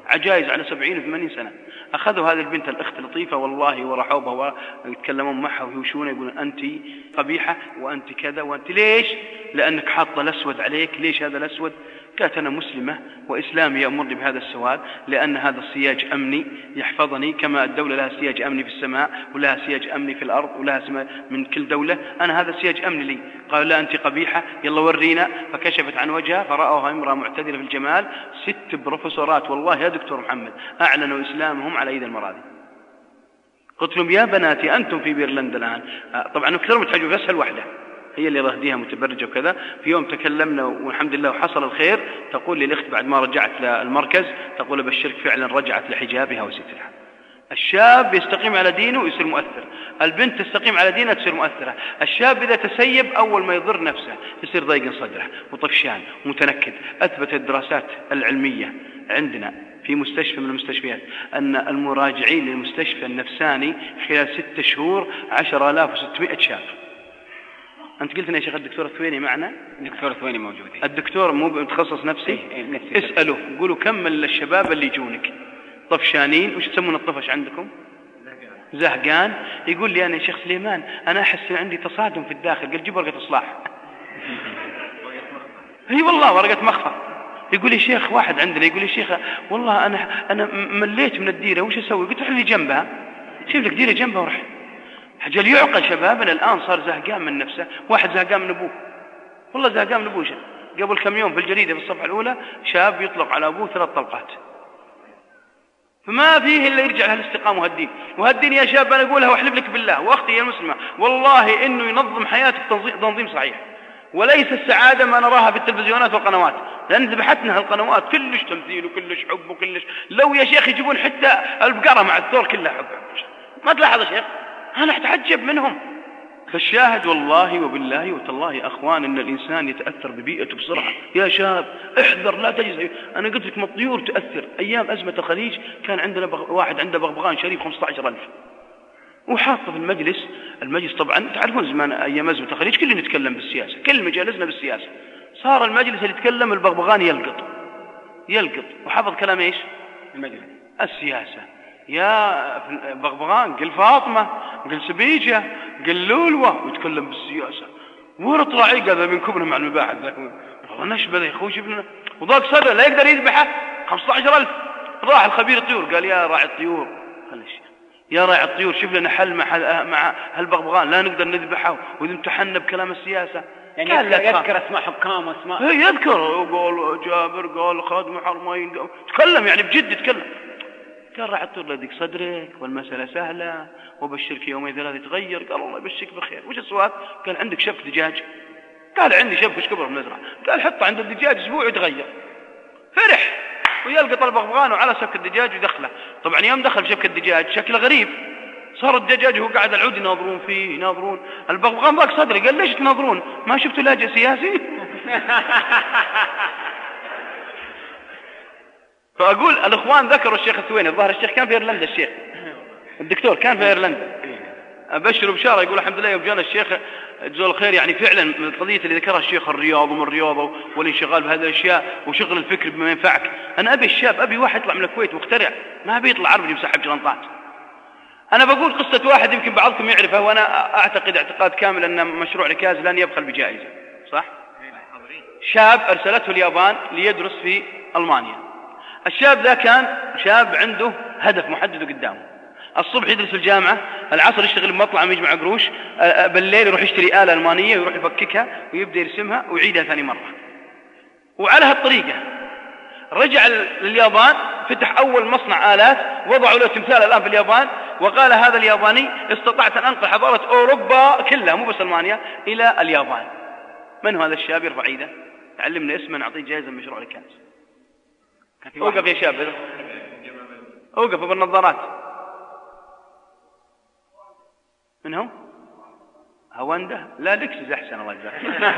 عجائز على 70 و80 سنة. أخذوا هذه البنت الأخت لطيفة والله ورحوبها ويتكلمون معها ويهوشون يقولون أنت قبيحة وأنت كذا وأنت ليش؟ لأنك حاطة الأسود عليك. ليش هذا الأسود؟ قالت أنا مسلمة وإسلامي يأمرني بهذا السواد لأن هذا السياج أمني يحفظني كما الدولة لها سياج أمني في السماء ولها سياج أمني في الأرض ولها من كل دولة. أنا هذا سياج أمني لي. قالوا لا أنت قبيحة يلا ورينا. فكشفت عن وجهها فرأوها امرأة معتدلة في الجمال. 6 بروفيسورات والله يا دكتور محمد أعلنوا إسلامهم على يد المرأة دي. قلت لهم يا بناتي أنتم في بيرلندا الآن. طبعا أكثر متحجوا بس الوحدة هي اللي رهديها متبرجة وكذا. في يوم تكلمنا والحمد لله وحصل الخير. تقول لي الأخت بعد ما رجعت للمركز تقول أبشرك فعلا رجعت لحجابها وسترها. الشاب يستقيم على دينه ويصير مؤثر. البنت تستقيم على دينها تصير مؤثرة. الشاب إذا تسيب أول ما يضر نفسه يصير ضيق صدره وطفشان ومتنكد. أثبت الدراسات العلمية عندنا في مستشفى من المستشفيات أن المراجعين للمستشفى النفساني خلال 6 شهور 10,600 شاب. أنت قلت لنا يا شيخ الدكتور الثويني معنا؟ الدكتور الثويني موجود. الدكتور مو متخصص نفسي؟ اسأله قولوا كم الشباب اللي يجونك طفشانين. وش تسمون الطفش عندكم؟ زهقان. يقول لي أنا يا شيخ سليمان أنا أحس عندي تصادم في الداخل. قال جيب ورقة إصلاح. هي والله ورقة مخفى. يقول يا شيخ واحد عندنا يقول يا شيخ والله أنا مليت من الديرة وش أسوي؟ قلت لي جنبها شوف لك ديرة جنبها ورح. حجل يعقل شبابنا الآن صار زهقان من نفسه. واحد زهقان من أبوه والله زهقان من أبوه. قبل كم يوم في الجريدة في الصفحة الأولى شاب يطلق على أبوه 3 طلقات. فما فيه إلا يرجع لها الاستقامة وهالدين. وهالدين يا شاب أنا أقولها وأحلف لك بالله وأختي يا مسلمة والله إنه ينظم حياتك تنظيم صحيح. وليس السعادة ما نراها في التلفزيونات والقنوات لأن ذبحتنا هالقنوات كلش تمثيل وكلش حب وكلش. لو يا شيخ يجيبون حتى البقرة مع الثور كلها حب. ما تلاحظ يا شيخ أنا أتعجب منهم. فالشاهد والله وبالله وتالله أخوان إن الإنسان يتأثر ببيئته بسرعة. يا شاب احذر لا تجلس. أنا قلت لك ما الطيور تأثر. أيام أزمة الخليج كان عندنا واحد عنده بغبغان شريف 15,000 وحاطه في المجلس طبعا تعرفون زمان أيام أزمة الخليج كلنا نتكلم بالسياسة كل مجالسنا بالسياسة. صار المجلس اللي يتكلم البغبغان يلقط وحفظ كلام إيش المجلس السياسة. يا بغبغان قل فاطمة قل سبيجة قل لولوة ويتكلم بالسياسة. ورط راعي هذا من كبرنا مع المباحث والله نشبه يا أخوي شبنا وضاق صدره لا يقدر يذبحه 15,000. راح الخبير الطيور قال يا راعي الطيور خلي الشيخ يا راعي الطيور شوف لنا حل مع هالبغبغان لا نقدر نذبحه وإذا امتحنا بكلام السياسة. يعني يذكر اسماء حكام واسماء يذكر قول جابر قال خادم حرمين تكلم يعني بجد يتكلم. قال راح تطير لديك صدرك والمسألة سهلة وبشرك يومين 3 يتغير. قال الله يبشرك بخير. وش السؤال؟ قال عندك شبك دجاج؟ قال عندي شبك وش كبره في المزرعة. قال حطه عند الدجاج أسبوع يتغير. فرح ويلقط البغبغان وعلى شبك الدجاج ويدخله. طبعا يوم دخل شبك الدجاج شكله غريب. صار الدجاج هو قاعد العود يناظرون فيه يناظرون. البغبغان ضاق صدري قال ليش تناظرون ما شفتوا لاجئ سياسي؟ فأقول الأخوان ذكروا الشيخ الثويني. الظاهر الشيخ كان في إيرلندا. الشيخ الدكتور كان في إيرلندا. أبشروا بشارة يقول الحمد لله يوم جانا الشيخ جزاه الخير يعني فعلا من القضية اللي ذكرها الشيخ الرياض ومن الرياضة والانشغال بهذه الأشياء وشغل الفكر بما ينفعك. أنا أبي الشاب أبي واحد يطلع من الكويت مخترع ما أبي يطلع عربي مسحب جلنطات. أنا بقول قصة واحد يمكن بعضكم يعرفها وأنا أعتقد اعتقاد كامل أن مشروع الكاز لن يبخل بجائزة صح؟ شاب أرسلته اليابان ليدرس في ألمانيا. الشاب ذا كان شاب عنده هدف محدد قدامه. الصبح يدرس في الجامعة العصر يشتغل بمطعم يجمع قروش بالليل يروح يشتري آلة ألمانية ويروح يفككها ويبدأ يرسمها ويعيدها ثاني مرة. وعلى هالطريقة رجع لليابان فتح أول مصنع آلات وضعوا له تمثال الآن في اليابان وقال هذا الياباني استطعت أن أنقل حضارة أوروبا كلها مو بس ألمانيا إلى اليابان. من هذا الشاب يرفع ايده علمنا اسمه نعطيه جائزة من مشروع الكاز. اوقف يا شاب اوقف بالنظارات. من هو؟ هونده؟ لا لكسس أحسن الله يجزاك.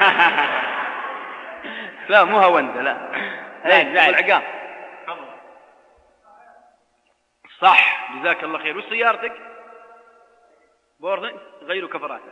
لا مو هونده لا العقام صح جزاك الله خير. وش سيارتك؟ بورد غيروا كفراتها.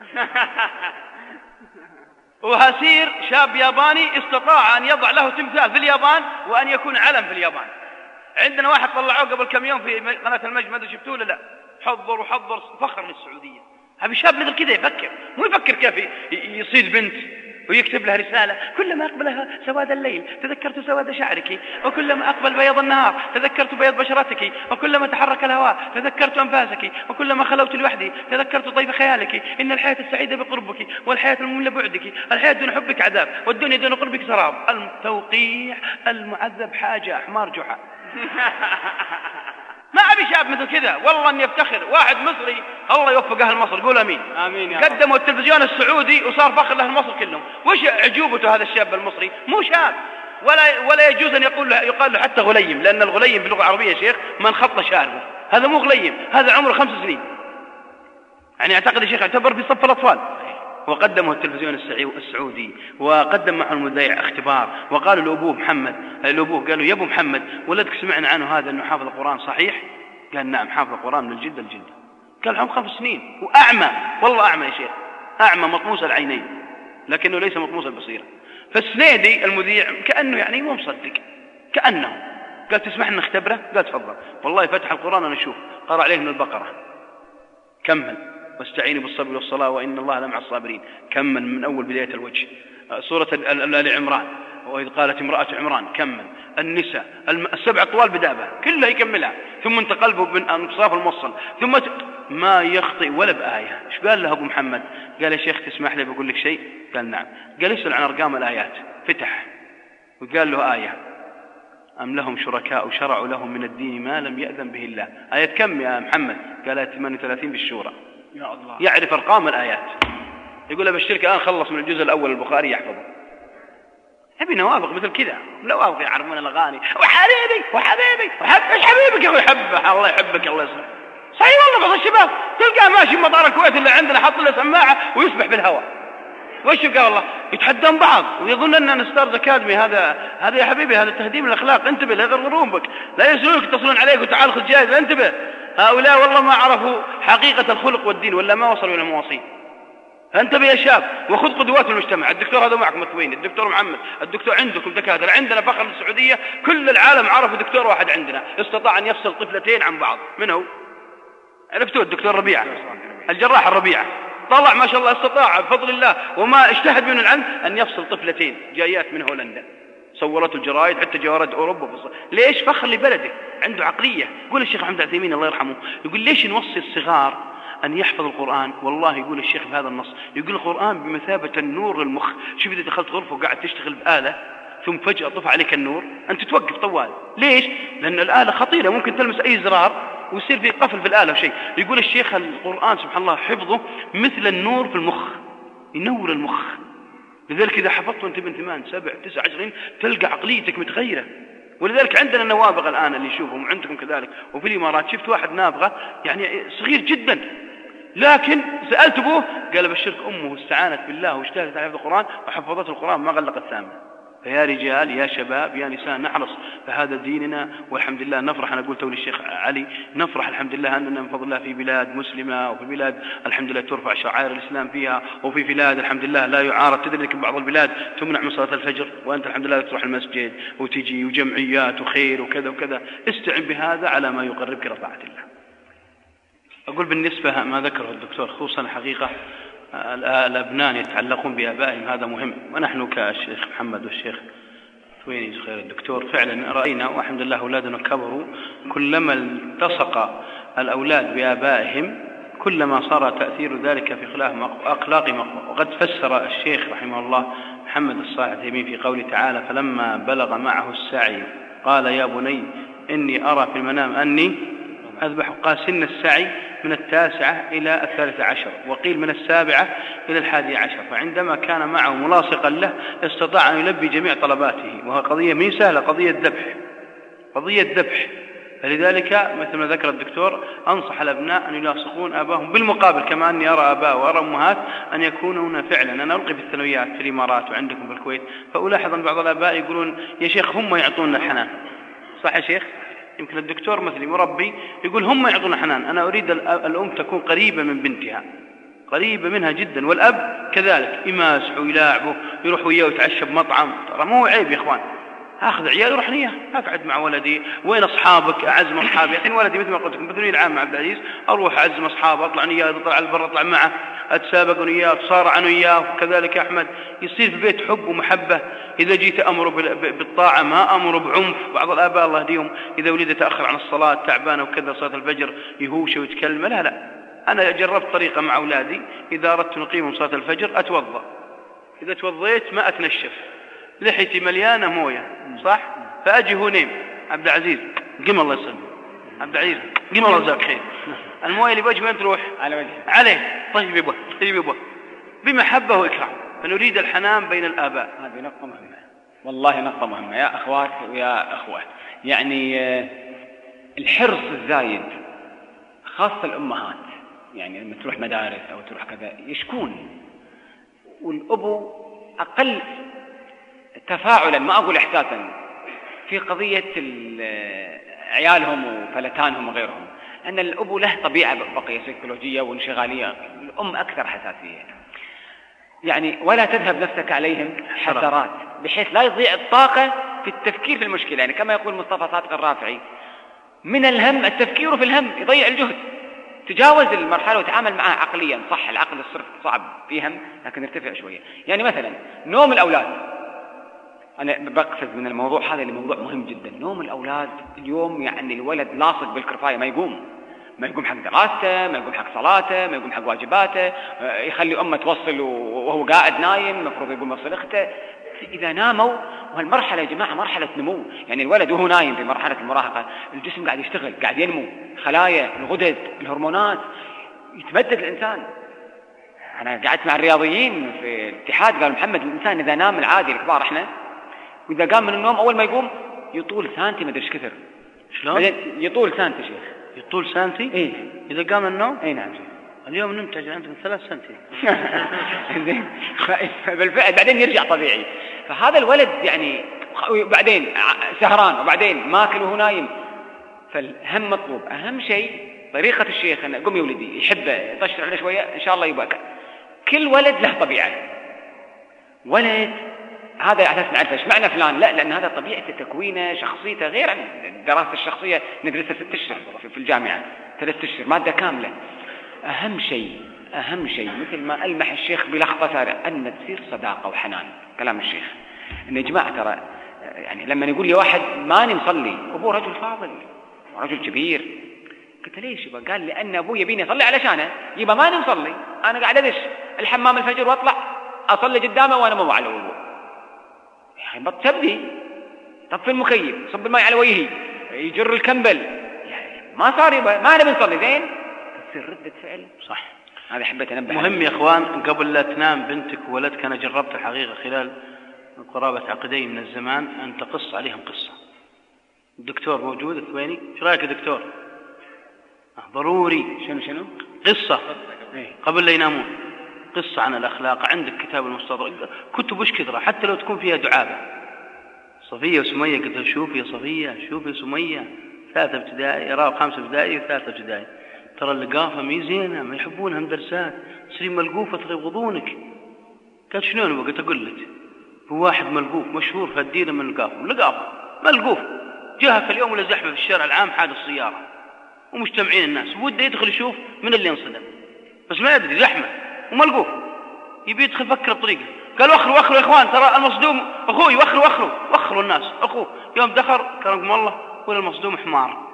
وهسير شاب ياباني استطاع أن يضع له تمثال في اليابان وأن يكون علم في اليابان. عندنا واحد طلعوه قبل كم يوم في قناة المجد، ما ادري شفتوه ولا لا، حضر وحضر فخر للسعودية. هذا شاب مثل كذا يفكر، مو يفكر كيف يصيد بنت ويكتب لها رسالة: كلما أقبلها سواد الليل تذكرت سواد شعرك، وكلما أقبل بياض النهار تذكرت بياض بشرتك، وكلما تحرك الهواء تذكرت أنفاسك، وكلما خلوت لوحدي تذكرت طيف خيالك. إن الحياة السعيدة بقربك، والحياة المملة بعدك، الحياة دون حبك عذاب، والدنيا دون قربك سراب، التوقيع المعذب حاجة حمار جحا. ما أبي شاب مثل كذا، والله أني أفتخر. واحد مصري الله يوفق أهل مصر، قول أمين. آمين يا قدموا التلفزيون السعودي وصار فخر لأهل مصر كلهم. وش عجوبته هذا الشاب المصري؟ مو شاب، ولا يجوز أن يقال له حتى غليم، لأن الغليم باللغة العربية يا شيخ من خط شاربه، هذا مو غليم، هذا عمره 5 سنين. يعني أعتقد يا شيخ يعتبر في صف الأطفال. وقدمه التلفزيون السعودي، وقدم معه المذيع اختبار، وقالوا لأبوه محمد، لأبوه قالوا: يا أبو محمد ولدك سمعنا عنه هذا أنه حافظ القرآن صحيح؟ قال: نعم حافظ القرآن من الجلد الجلد. قال: عمره 5 سنين وأعمى، والله أعمى يا شيخ، أعمى مطموس العينين لكنه ليس مطموس البصيرة. فالسنيدي المذيع كأنه يعني مو مصدق، كأنه قال: تسمح لنا نختبره؟ قال: تفضل. والله فتح القرآن أنا أشوف، قرأ عليه من البقرة، كمل: واستعينوا بالصبر والصلاة وإن الله لمع الصابرين، كمل من أول بداية الوجه، سورة آل عمران، وإذ قالت امرأة عمران، كمل النساء، 7 أطوال بدابة كلها يكملها، ثم انتقل بانصاف الموصل، ثم ما يخطئ ولا بآية. ايش قال له أبو محمد؟ قال: يا شيخ تسمح لي بقول لك شيء؟ قال: نعم. قال: اسأل عن أرقام الآيات. فتح وقال له: آية: أم لهم شركاء شرعوا لهم من الدين ما لم يأذن به الله. آية كم يا محمد؟ قال: 38 بالشورى. يا الله، يعرف أرقام الآيات. يقول: أبشرك الآن خلص من الجزء الأول البخاري يحفظه. أبي نوافق مثل كذا، نوافق يعرفون الأغاني: وحبيبي وحبيبي إيش حبيبك يا أخوي؟ يحبه الله يحبك الله يسلمك. صحيح والله، بعض الشباب تلقاه ماشي بمطار الكويت اللي عندنا حط له سماعة ويسبح بالهواء. وش قال والله؟ يتحدون بعض ويظن أننا ستارز أكاديمي. هذا يا حبيبي هذا تهديم الأخلاق، انتبه لا يغررون بك، لا يسألونك يتصلون عليك وتعال خذ جائزة، انتبه. هؤلاء والله ما عرفوا حقيقة الخلق والدين، ولا ما وصلوا إلى المواصيل. انتبه يا شاب وخذ قدوات المجتمع. الدكتور هذا معكم متوين، الدكتور محمد، الدكتور عندكم دكاترة، عندنا فخر السعودية كل العالم عرفوا دكتور واحد عندنا استطاع أن يفصل طفلتين عن بعض. من هو؟ عرفتوه؟ الدكتور ربيعة، الجراح الربيعة، طلع ما شاء الله استطاع بفضل الله وما اجتهد من العلم أن يفصل طفلتين جايات من هولندا، صورته الجرائد حتى جوارد أوروبا. ليش؟ فخر لبلده، عنده عقلية. يقول الشيخ محمد عثيمين الله يرحمه، يقول: ليش نوصي الصغار أن يحفظ القرآن؟ والله يقول الشيخ في هذا النص، يقول: القرآن بمثابة النور للمخ. شوف إذا دخلت غرفة وقاعد تشتغل بآلة ثم فجأة طفى عليك النور، أنت توقف طوال. ليش؟ لأن الآلة خطيرة، ممكن تلمس أي زرار ويصير في قفل في الآلة وشيء. يقول الشيخ: القرآن سبحان الله حفظه مثل النور في المخ، ينور المخ. لذلك إذا حفظت وانت بن 8 7 9 10 تلقى عقليتك متغيرة. ولذلك عندنا النوابغ الآن اللي يشوفهم عندكم كذلك، وفي الإمارات شفت واحد نابغة يعني صغير جدا، لكن سألت أبوه قال: أبشرك أمه استعانت بالله واجتهدت على حفظ القرآن وحفظت القرآن ما غلقت ثامنة. فيا رجال يا شباب يا نساء نحرص فهذا ديننا، والحمد لله نفرح. أنا قلت للشيخ علي نفرح الحمد لله أننا من فضل الله في بلاد مسلمة، وفي بلاد الحمد لله ترفع شعائر الإسلام فيها، وفي بلاد الحمد لله لا يعارض. تدري لك بعض البلاد تمنع من صلاة الفجر وأنت الحمد لله تروح المسجد وتجي وجمعيات وخير وكذا وكذا. استعن بهذا على ما يقربك إلى طاعة الله. أقول بالنسبة ما ذكره الدكتور خصوصا حقيقة الأبناء يتعلقون بآبائهم، هذا مهم. ونحن كالشيخ محمد والشيخ تويني خير الدكتور فعلا رأينا والحمد لله أولادنا كبروا، كلما التصق الأولاد بآبائهم كلما صار تأثير ذلك في أخلاقهم. وقد فسر الشيخ رحمه الله محمد الصالح العثيمين في قوله تعالى: فلما بلغ معه السعي قال يا بني إني أرى في المنام أني أذبح. قال سن السعي من 9 إلى 13، وقيل من 7 إلى 11. فعندما كان معه ملاصقا له استطاع أن يلبي جميع طلباته، وهي قضية من سهلة، قضية ذبح. فلذلك مثل ما ذكر الدكتور أنصح الأبناء أن يلاصقون آباهم، بالمقابل كما أني أرى آباء وأرى أمهات أن يكونون فعلا. أنا ألقي في الثانويات في الإمارات وعندكم في الكويت، فألاحظ أن بعض الآباء يقولون يا شيخ هم يعطون الحنان. صح يا شيخ؟ يمكن الدكتور مثلي مربي يقول هم يعطون حنان، أنا أريد الأم تكون قريبة من بنتها، قريبة منها جدا، والأب كذلك يماسح ويلاعبه، يروح وياه ويتعشى بمطعم. ترى مو عيب يا إخوان، أخذ عيالي وروح نياه، أقعد مع ولدي. وين أصحابك؟ أعزم أصحابي. الحين ولدي مثل ما قلت لكم بالثانوية العامة عبد العزيز، أروح أعزم أصحابه، أطلع نياه، أطلع على البر، أطلع معه، أتسابق وياه، أتصارع وياه. وكذلك يا أحمد يصير في البيت حب ومحبة. إذا جيت أمر بالطاعة ما أمر بعنف. بعض الآباء الله يهديهم إذا ولد تأخر عن الصلاة تعبانة وكذا صلاة الفجر يهوش ويتكلم. لا، أنا جربت طريقة مع أولادي، إذا أردت نقيم صلاة الفجر أتوضأ، إذا توضيت ما أتنشف، لحيتي مليانة موية صح، فأجي هو نيم عبد العزيز قم الله يسلم، عبد العزيز قم الله يجزاك خير، الموية اللي بوجه وين تروح؟ على وجهه عليه. طيب يبوه طيب يبوه بمحبة وإكرام. فنريد الحنان بين الآباء. هذه نقطة مهمة والله، نقطة مهمة يا أخوات ويا أخوة. يعني الحرص الزايد خاصة الأمهات، يعني لما تروح مدارس أو تروح كذا يشكون، والأبو أقل تفاعلا ما أقول إحساسا في قضية عيالهم وفلتانهم وغيرهم، أن الأبو له طبيعة بقية سيكولوجية وانشغالية، الأم أكثر حساسية. يعني ولا تذهب نفسك عليهم حسرات بحيث لا يضيع الطاقة في التفكير في المشكلة. يعني كما يقول مصطفى صادق الرافعي، من الهم التفكير في الهم يضيع الجهد. تجاوز المرحلة وتعامل معها عقليا. صح العقل الصرف صعب فيه هم، لكن ارتفع شوية. يعني مثلا نوم الأولاد، أنا بقفز من الموضوع هذا لموضوع مهم جدا. نوم الأولاد اليوم، يعني الولد لاصق بالكرفاية، ما يقوم حق دراسته، ما يقوم حق صلاته، ما يقوم حق واجباته، يخلي أمه توصل وهو قاعد نايم، مفروض يقوم يوصل أخته. إذا ناموا، وهالمرحلة يا جماعة مرحلة نمو، يعني الولد وهو نايم في مرحلة المراهقة الجسم قاعد يشتغل، قاعد ينمو، خلايا الغدد الهرمونات، يتمدد الإنسان. أنا قعدت مع الرياضيين في الاتحاد قالوا محمد الإنسان إذا نام العادي الكبار إحنا، وإذا قام من النوم أول ما يقوم يطول سانتي ما أدري إيش كثر. شلون؟ يطول سانتي شيخ. يطول سانتي؟ إيه. إذا قام من النوم؟ إيه نعم شيخ. اليوم نمت عندك 3 سنتي. بالفعل بعدين يرجع طبيعي. فهذا الولد يعني بعدين سهران وبعدين ماكل وهو نايم، فالهم مطلوب. أهم شيء طريقة الشيخ أن قم يا ولدي يحبه يطشر عليه شوية إن شاء الله يبقى. كل ولد له طبيعة. ولد هذا على أساس نعرفه إيش معنى فلان، لا، لأن هذا طبيعة تكوينه شخصيته غير عن الدراسة الشخصية ندرسها 6 أشهر في الجامعة 3 أشهر مادة كاملة. أهم شيء مثل ما ألمح الشيخ بلخبة أن تصير صداقة وحنان. كلام الشيخ إن يا جماعة ترى يعني لما يقول لي واحد ماني مصلي، أبوه رجل فاضل ورجل كبير، قلت ليش يبقى؟ قال لأن أبوه يبيني أصلي علشانه، يبقى ماني مصلي، أنا قاعد أدش الحمام الفجر وأطلع أصلي قدامه وأنا مو على وضوء. يعني تبدي طفي المكيف، صب الماء على وجهي، يجر الكمبل، يعني ما صار يبقى ما نبي نصلي زين، تصير ردة فعل. صح. هذا حبيت أنبه. مهم يا إخوان قبل لا تنام بنتك وولدك، أنا جربت الحقيقة خلال قرابة عقدين من الزمان أن تقص عليهم قصة. الدكتور موجود الثويني، ايش رايك يا دكتور؟ ضروري. شنو قصة قبل لا ينامون، قصة عن الأخلاق. عندك كتاب المستطرد، كتب وش كثرة، حتى لو تكون فيها دعابة. صفية وسمية، قلت شوفي يا صفية، شوفي سمية، 3 ابتدائي، 5 ابتدائي و3 ابتدائي، ترى اللقافة مي زينة، ما يحبونها مدرسات، تصير ملقوفة تغضونك. قلت شلون؟ قلت أقول لك، هو واحد ملقوف مشهور في الديرة من اللقافة ملقوف، جاء في اليوم ولا زحمة في الشارع العام حادث السيارة ومجتمعين الناس، وده يدخل يشوف من اللي انصدم، بس ما يدري زحمة وملقوف، يبي يدخل فكر بطريقة. قال وخروا يا إخوان، ترى المصدوم أخوي، وخروا الناس أخوه. يوم دخل كرمكم الله ولا المصدوم حمار.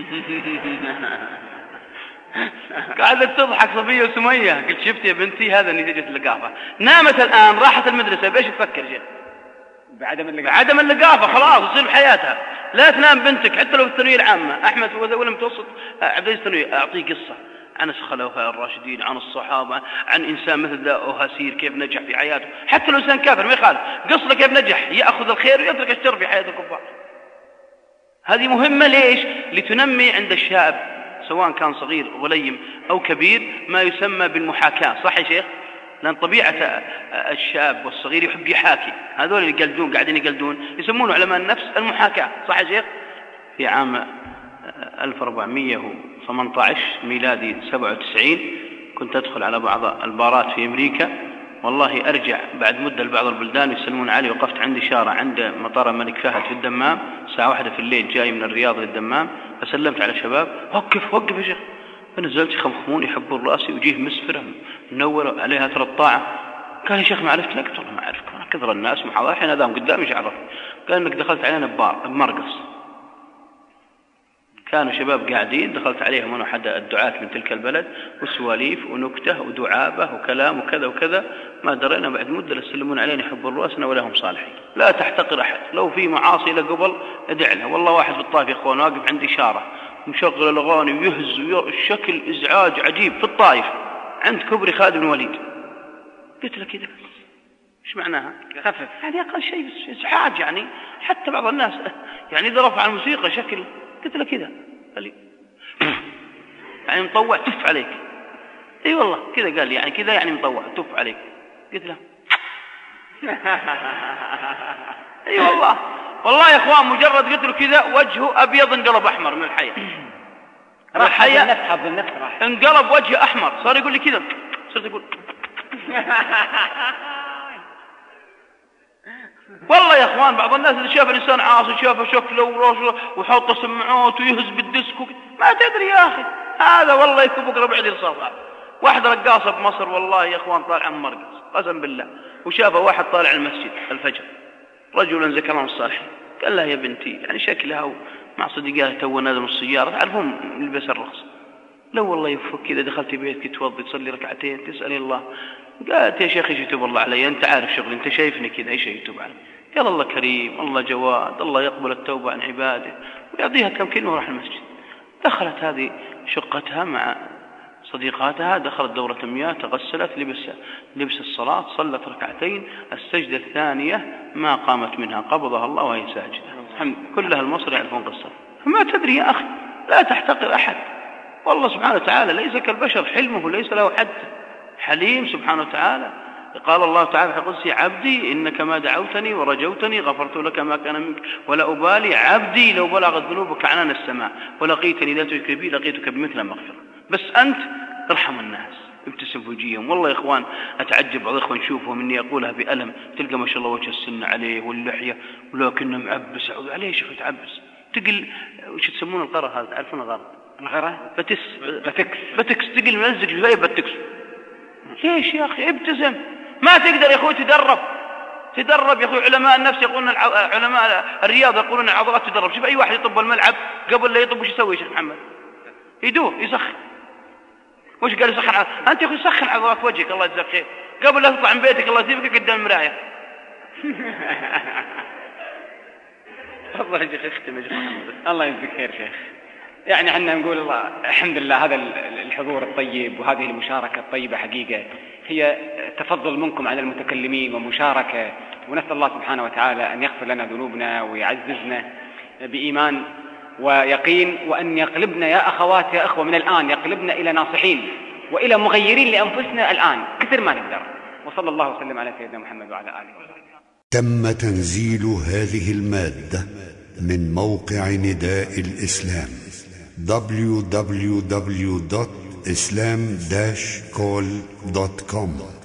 قاعدة تضحك صفية وسمية. قلت شفت يا بنتي، هذا نتيجة اللقافة. نامت الآن، راحت المدرسة، بإيش تفكر شيء؟ بعدم اللقافة. خلاص تصير بحياتها. لا تنام بنتك حتى لو في الثانوية العامة. أحمد ولا متوسط عبد العزيز الثانوية، أعطيه قصة عن الخلفاء الراشدين، عن الصحابة، عن إنسان مثل ذا أهاسير كيف نجح في حياته، حتى لو إنسان كافر ما يخالف، قصة كيف نجح، يأخذ الخير ويترك الشر في حياة الكفار. هذه مهمة. ليش؟ لتنمي عند الشاب سواء كان صغير غليم أو كبير ما يسمى بالمحاكاة. صح يا شيخ؟ لأن طبيعة الشاب والصغير يحب يحاكي، هذول اللي يقلدون قاعدين يقلدون، يسمونه علماء النفس المحاكاة. صح يا شيخ؟ في عام 1418 ميلادي 97 كنت أدخل على بعض البارات في أمريكا، والله أرجع بعد مدة لبعض البلدان يسلمون علي. وقفت عند إشارة عند مطار الملك فهد في الدمام الساعة 1 في الليل جاي من الرياض للدمام، فسلمت على شباب وقف يا شيخ. فنزلت يخمخمون يحبون راسي وجيه مسفرة منورة عليها ترى الطاعة. قال يا شيخ ما عرفتني؟ قلت والله ما أعرفك، أنا كثر الناس محاضرة الحين هذاهم قدامي ايش عرفني؟ قال إنك دخلت علينا بمرقص. كانوا شباب قاعدين دخلت عليهم أنا أحد الدعاة من تلك البلد وسواليف ونكته ودعابة وكلام وكذا وكذا. ما درينا بعد مدة يسلمون علينا يحبون رؤسنا ولا هم صالحين. لا تحتقر أحد، لو في معاصي لقبل ادع له. والله واحد بالطائف يا أخوان واقف عندي إشارة مشغل الأغاني ويهز الشكل إزعاج عجيب في الطائف عند كبري خالد بن وليد. قلت له كذا ايش معناها؟ خفف يعني أقل شيء إزعاج يعني حتى بعض الناس يعني إذا رفع الموسيقى شكل. قلت له كذا قال لي يعني مطوع تف عليك. اي والله كذا قال لي يعني كذا يعني مطوع تف عليك. قلت له اي والله يا اخوان مجرد قلت له كذا وجهه ابيض انقلب احمر من الحياة. حظ النفس راح انقلب وجهه احمر صار يقول لي كذا. صرت اقول والله يا اخوان بعض الناس اللي شاف الانسان عاصي شافه شكله وراسه وحط سماعات ويهز بالديسكو ما تدري يا اخي هذا والله يكون بكره بعد الصف. واحد رقاصه بمصر والله يا اخوان طالع من مرقص قسم بالله وشافه واحد طالع المسجد الفجر رجلا ذكر الله الصالحين قال لها يا بنتي يعني شكلها مع صديقاتها تو نازل من السياره تعرفون لبس الرقص. لو والله يفك إذا دخلت بيتك توضي تصلي ركعتين تسألي الله. قالت يا شيخ ايش يتوب الله علي؟ انت عارف شغلي انت شايفني كذا ايش يتوب علي؟ قال الله كريم الله جواد الله يقبل التوبة عن عباده ويعطيها كم كلمة وراح المسجد. دخلت هذه شقتها مع صديقاتها دخلت دورة مياه تغسلت لبس الصلاة صلت ركعتين السجدة الثانية ما قامت منها قبضها الله وهي ساجدة. كلها المصر يعرفون قصة. فما تدري يا أخي لا تحتقر أحد. والله سبحانه وتعالى ليس كالبشر حلمه ليس له حد حليم سبحانه وتعالى. قال الله تعالى في قدسه عبدي إنك ما دعوتني ورجوتني غفرت لك ما كان منك ولا أبالي عبدي لو بلغت ذنوبك عنان السماء ولقيتني لا تشرك بي لقيتك بمثل مغفرة. بس أنت ارحم الناس ابتسم في وجيههم. والله يا إخوان أتعجب بعض الإخوان نشوفهم إني أقولها بألم تلقى ما شاء الله وجه السن عليه واللحية ولكنه معبس عليه يا شيخ يتعبس تقل وش تسمون القرى هذا تعرفون الغرة بتكس تقل منزق شوية بتكس. ليش يا أخي ابتسم ما تقدر يا أخوي تدرب يا أخوي. علماء النفس يقولون علماء الرياضة يقولون العضلات تدرب. شوف أي واحد يطب الملعب قبل لا يطب وش يسوي يا شيخ محمد؟ يدور يسخن. وش قال يسخن؟ أنت يا أخوي سخن عضلات وجهك الله يجزاك خير قبل لا تطلع من بيتك الله يسيبك قدام المراية. الله يا شيخ اختم يا شيخ محمد. الله يجزاك خير شيخ. يعني احنا نقول الله الحمد لله هذا الحضور الطيب وهذه المشاركة الطيبة حقيقة هي تفضل منكم على المتكلمين ومشاركة. ونسأل الله سبحانه وتعالى أن يغفر لنا ذنوبنا ويعززنا بإيمان ويقين وأن يقلبنا يا أخوات يا أخوة من الآن يقلبنا إلى ناصحين وإلى مغيرين لأنفسنا الآن كثر ما نقدر. وصلى الله وسلم على سيدنا محمد وعلى آله وصحبه. تم تنزيل هذه المادة من موقع نداء الإسلام www.islam-call.com